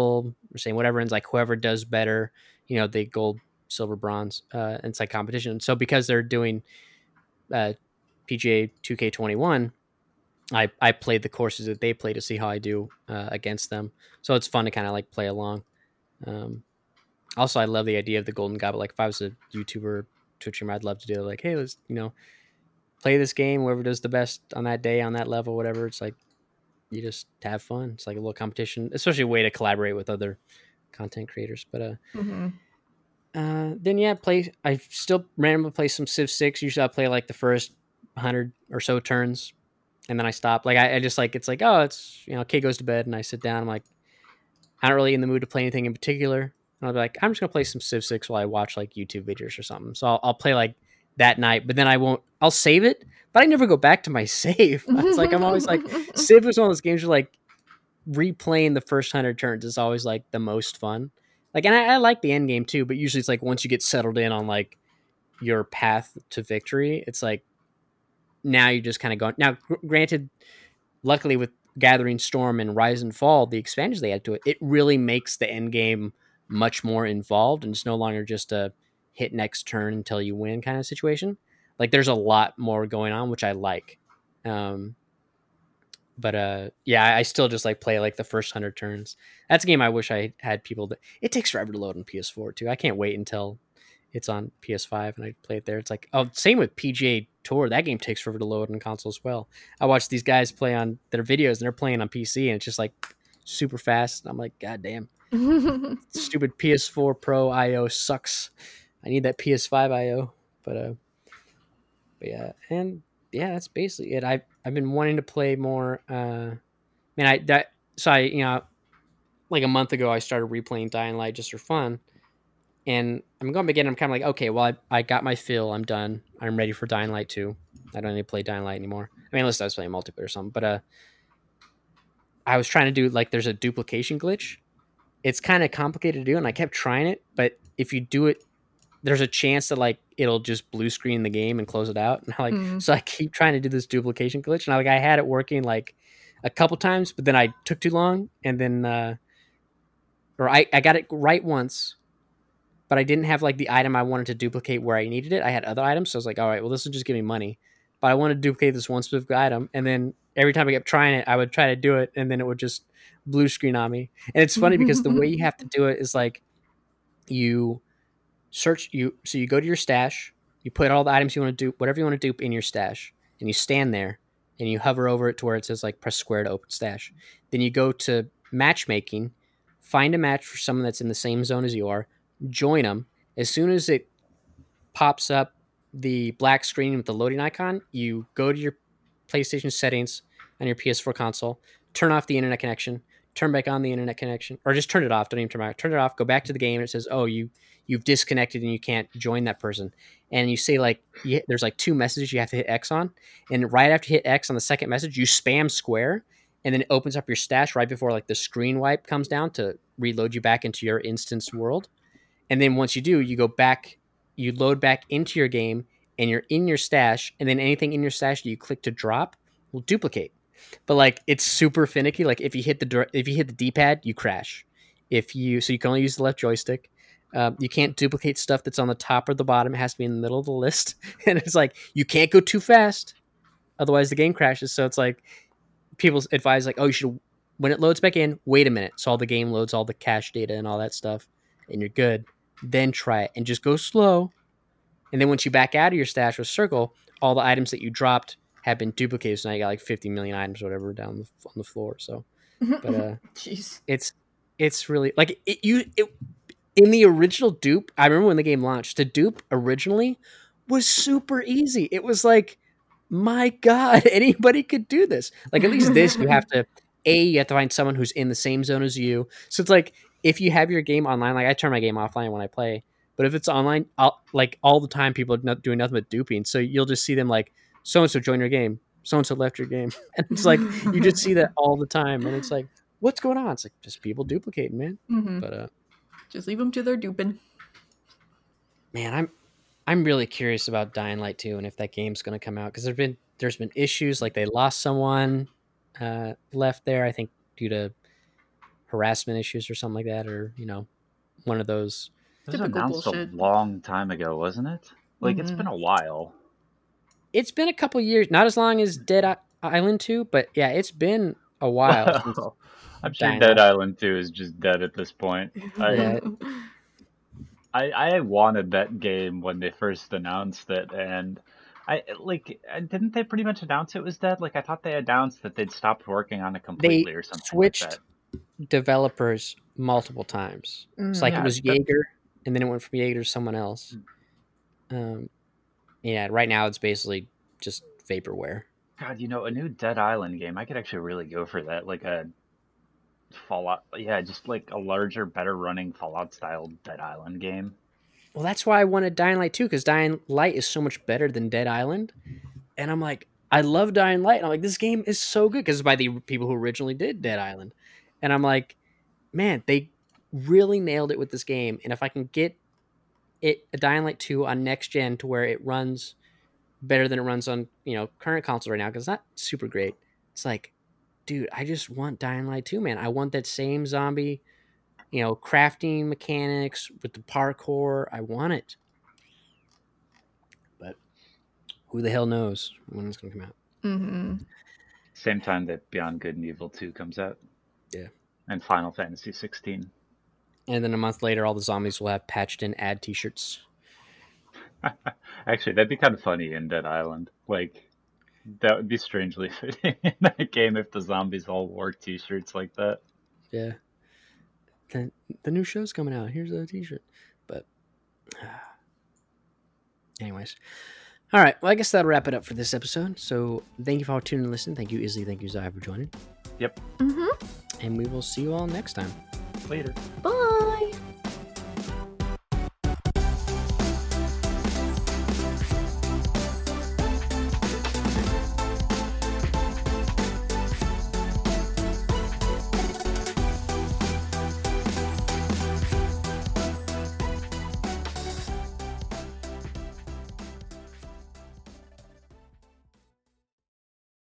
Speaker 1: we're saying whatever, and it's like whoever does better, you know, the gold, silver, bronze, uh, and it's like competition. So because they're doing uh, P G A two K twenty-one, I I played the courses that they play to see how I do uh, against them. So it's fun to kind of like play along. Um, also, I love the idea of the Golden Goblet. Like if I was a YouTuber, Twitch streamer, I'd love to do it. Like, hey, let's you know play this game. Whoever does the best on that day, on that level, whatever. It's like you just have fun. It's like a little competition, especially a way to collaborate with other content creators. But uh,
Speaker 3: Mm-hmm.
Speaker 1: uh, then yeah, play. I still randomly play some Civ six. Usually I play like the first hundred or so turns, and then I stop. Like I, I just like it's like oh, it's you know, kid goes to bed, and I sit down. I'm like, I'm not really in the mood to play anything in particular. And I'll be like, I'm just gonna play some Civ six while I watch like YouTube videos or something. So I'll, I'll play like that night, but then I won't. I'll save it, but I never go back to my save. It's like I'm always like Civ is one of those games where like replaying the first hundred turns is always like the most fun. Like, and I, I like the end game too, but usually it's like once you get settled in on like your path to victory, it's like now you just kind of go. Now, gr- granted, luckily with Gathering Storm and Rise and Fall, the expansions they add to it, it really makes the end game much more involved, and it's no longer just a hit next turn until you win kind of situation. Like there's a lot more going on, which I like. Um, but uh, yeah, I, I still just like play like the first hundred turns. That's a game I wish I had people that. It takes forever to load on P S four too. I can't wait until it's on P S five and I play it there. It's like oh, same with P G A Tour. That game takes forever to load on console as well. I watch these guys play on their videos and they're playing on P C and it's just like super fast. And I'm like, God damn, stupid P S four Pro I O sucks. I need that P S five I O. But uh, but yeah, and yeah, that's basically it. I I've been wanting to play more. Uh, man, I that so I you know like a month ago I started replaying Dying Light just for fun. And I'm going to begin. I'm kind of like, okay, well, I, I got my fill. I'm done. I'm ready for Dying Light two. I don't need to play Dying Light anymore. I mean, unless I was playing multiplayer or something. But uh, I was trying to do, like, there's a duplication glitch. It's kind of complicated to do, and I kept trying it. But if you do it, there's a chance that, like, it'll just blue screen the game and close it out. And I like,
Speaker 3: Mm.
Speaker 1: So I keep trying to do this duplication glitch. And I, like, I had it working, like, a couple times, but then I took too long. And then, uh, or I, I got it right once. But I didn't have like the item I wanted to duplicate where I needed it. I had other items, so I was like, all right, well, this will just give me money. But I wanted to duplicate this one specific item, and then every time I kept trying it, I would try to do it, and then it would just blue screen on me. And it's funny because the way you have to do it is like you search you so you go to your stash, you put all the items you want to dupe, whatever you want to dupe in your stash, and you stand there and you hover over it to where it says like press square to open stash. Then you go to matchmaking, find a match for someone that's in the same zone as you are. Join them. As soon as it pops up the black screen with the loading icon, you go to your PlayStation settings on your P S four console, turn off the internet connection, turn back on the internet connection, or just turn it off. Don't even turn it back. Turn it off. Go back to the game, and it says, "Oh, you you've disconnected and you can't join that person." And you say like, you, there's like two messages you have to hit X on, and right after you hit X on the second message, you spam square, and then it opens up your stash right before like the screen wipe comes down to reload you back into your instance world. And then once you do, you go back, you load back into your game, and you're in your stash. And then anything in your stash that you click to drop will duplicate. But like it's super finicky. Like if you hit the if you hit the D-pad, you crash. If you so you can only use the left joystick. Um, you can't duplicate stuff that's on the top or the bottom. It has to be in the middle of the list. And it's like you can't go too fast, otherwise the game crashes. So it's like people advise like, oh, you should when it loads back in, wait a minute. So all the game loads all the cache data and all that stuff, and you're good. Then try it and just go slow. And then once you back out of your stash or circle, all the items that you dropped have been duplicated. So now you got like fifty million items or whatever down the, on the floor. So, but uh,
Speaker 3: Jeez.
Speaker 1: it's it's really like it. You it, in the original dupe. I remember when the game launched. To dupe originally was super easy. It was like, my God, anybody could do this. Like at least this, you have to a you have to find someone who's in the same zone as you. So it's like. If you have your game online, like I turn my game offline when I play, but if it's online, I'll, like all the time people are not doing nothing but duping. So you'll just see them like, so-and-so joined your game, so-and-so left your game. And it's like, you just see that all the time. And it's like, what's going on? It's like, just people duplicating, man.
Speaker 3: Mm-hmm.
Speaker 1: But uh,
Speaker 3: just leave them to their duping.
Speaker 1: Man, I'm I'm really curious about Dying Light two and if that game's going to come out. Because there's been, there's been issues, like they lost someone uh, left there, I think, due to harassment issues or something like that, or you know, one of those.
Speaker 2: It was
Speaker 3: Typical
Speaker 2: announced
Speaker 3: bullshit.
Speaker 2: a long time ago, wasn't it? Like, it's been
Speaker 3: Mhm.
Speaker 2: a while.
Speaker 1: It's been a couple years, not as long as Dead I- Island two, but yeah, it's been a while since
Speaker 2: Well, I'm sure
Speaker 1: Dying
Speaker 2: Dead
Speaker 1: Light.
Speaker 2: Island two is just dead at this point. I,
Speaker 1: Yeah,
Speaker 2: I I wanted that game when they first announced it, and I like uh, didn't they pretty much announce it was dead? Like, I thought they announced that they'd stopped working on it
Speaker 1: they
Speaker 2: completely or something like that.
Speaker 1: switched developers multiple times. It's like it
Speaker 3: Mhm.
Speaker 2: Yeah,
Speaker 1: was
Speaker 2: that,
Speaker 1: Jaeger, and then it went from Jaeger to someone else. Um, yeah, right now it's basically just vaporware.
Speaker 2: God, you know, a new Dead Island game, I could actually really go for that. Like a Fallout, yeah, just like a larger, better running Fallout style Dead Island game.
Speaker 1: Well, that's why I wanted Dying Light two, because Dying Light is so much better than Dead Island. And I'm like, I love Dying Light. And I'm like, this game is so good because it's by the people who originally did Dead Island. And I'm like, man, they really nailed it with this game. And if I can get it a Dying Light two on next gen to where it runs better than it runs on, you know, current consoles right now, because it's not super great. It's like, dude, I just want Dying Light two, man. I want that same zombie, you know, crafting mechanics with the parkour. I want it. But who the hell knows when it's going to come out?
Speaker 3: Mhm.
Speaker 2: Same time that Beyond Good and Evil two comes out.
Speaker 1: Yeah.
Speaker 2: And Final Fantasy sixteen.
Speaker 1: And then a month later, all the zombies will have patched in ad t-shirts.
Speaker 2: Actually, that'd be kind of funny in Dead Island. Like, that would be strangely fitting in that game if the zombies all wore t-shirts like that.
Speaker 1: Yeah. The, the new show's coming out. Here's a t-shirt. But anyways. All right. Well, I guess that'll wrap it up for this episode. So thank you for all tuning and listening. Thank you, Izzy. Thank you, Zai, for joining.
Speaker 2: Yep.
Speaker 3: Mhm.
Speaker 1: And we will see you all next time.
Speaker 2: Later.
Speaker 3: Bye.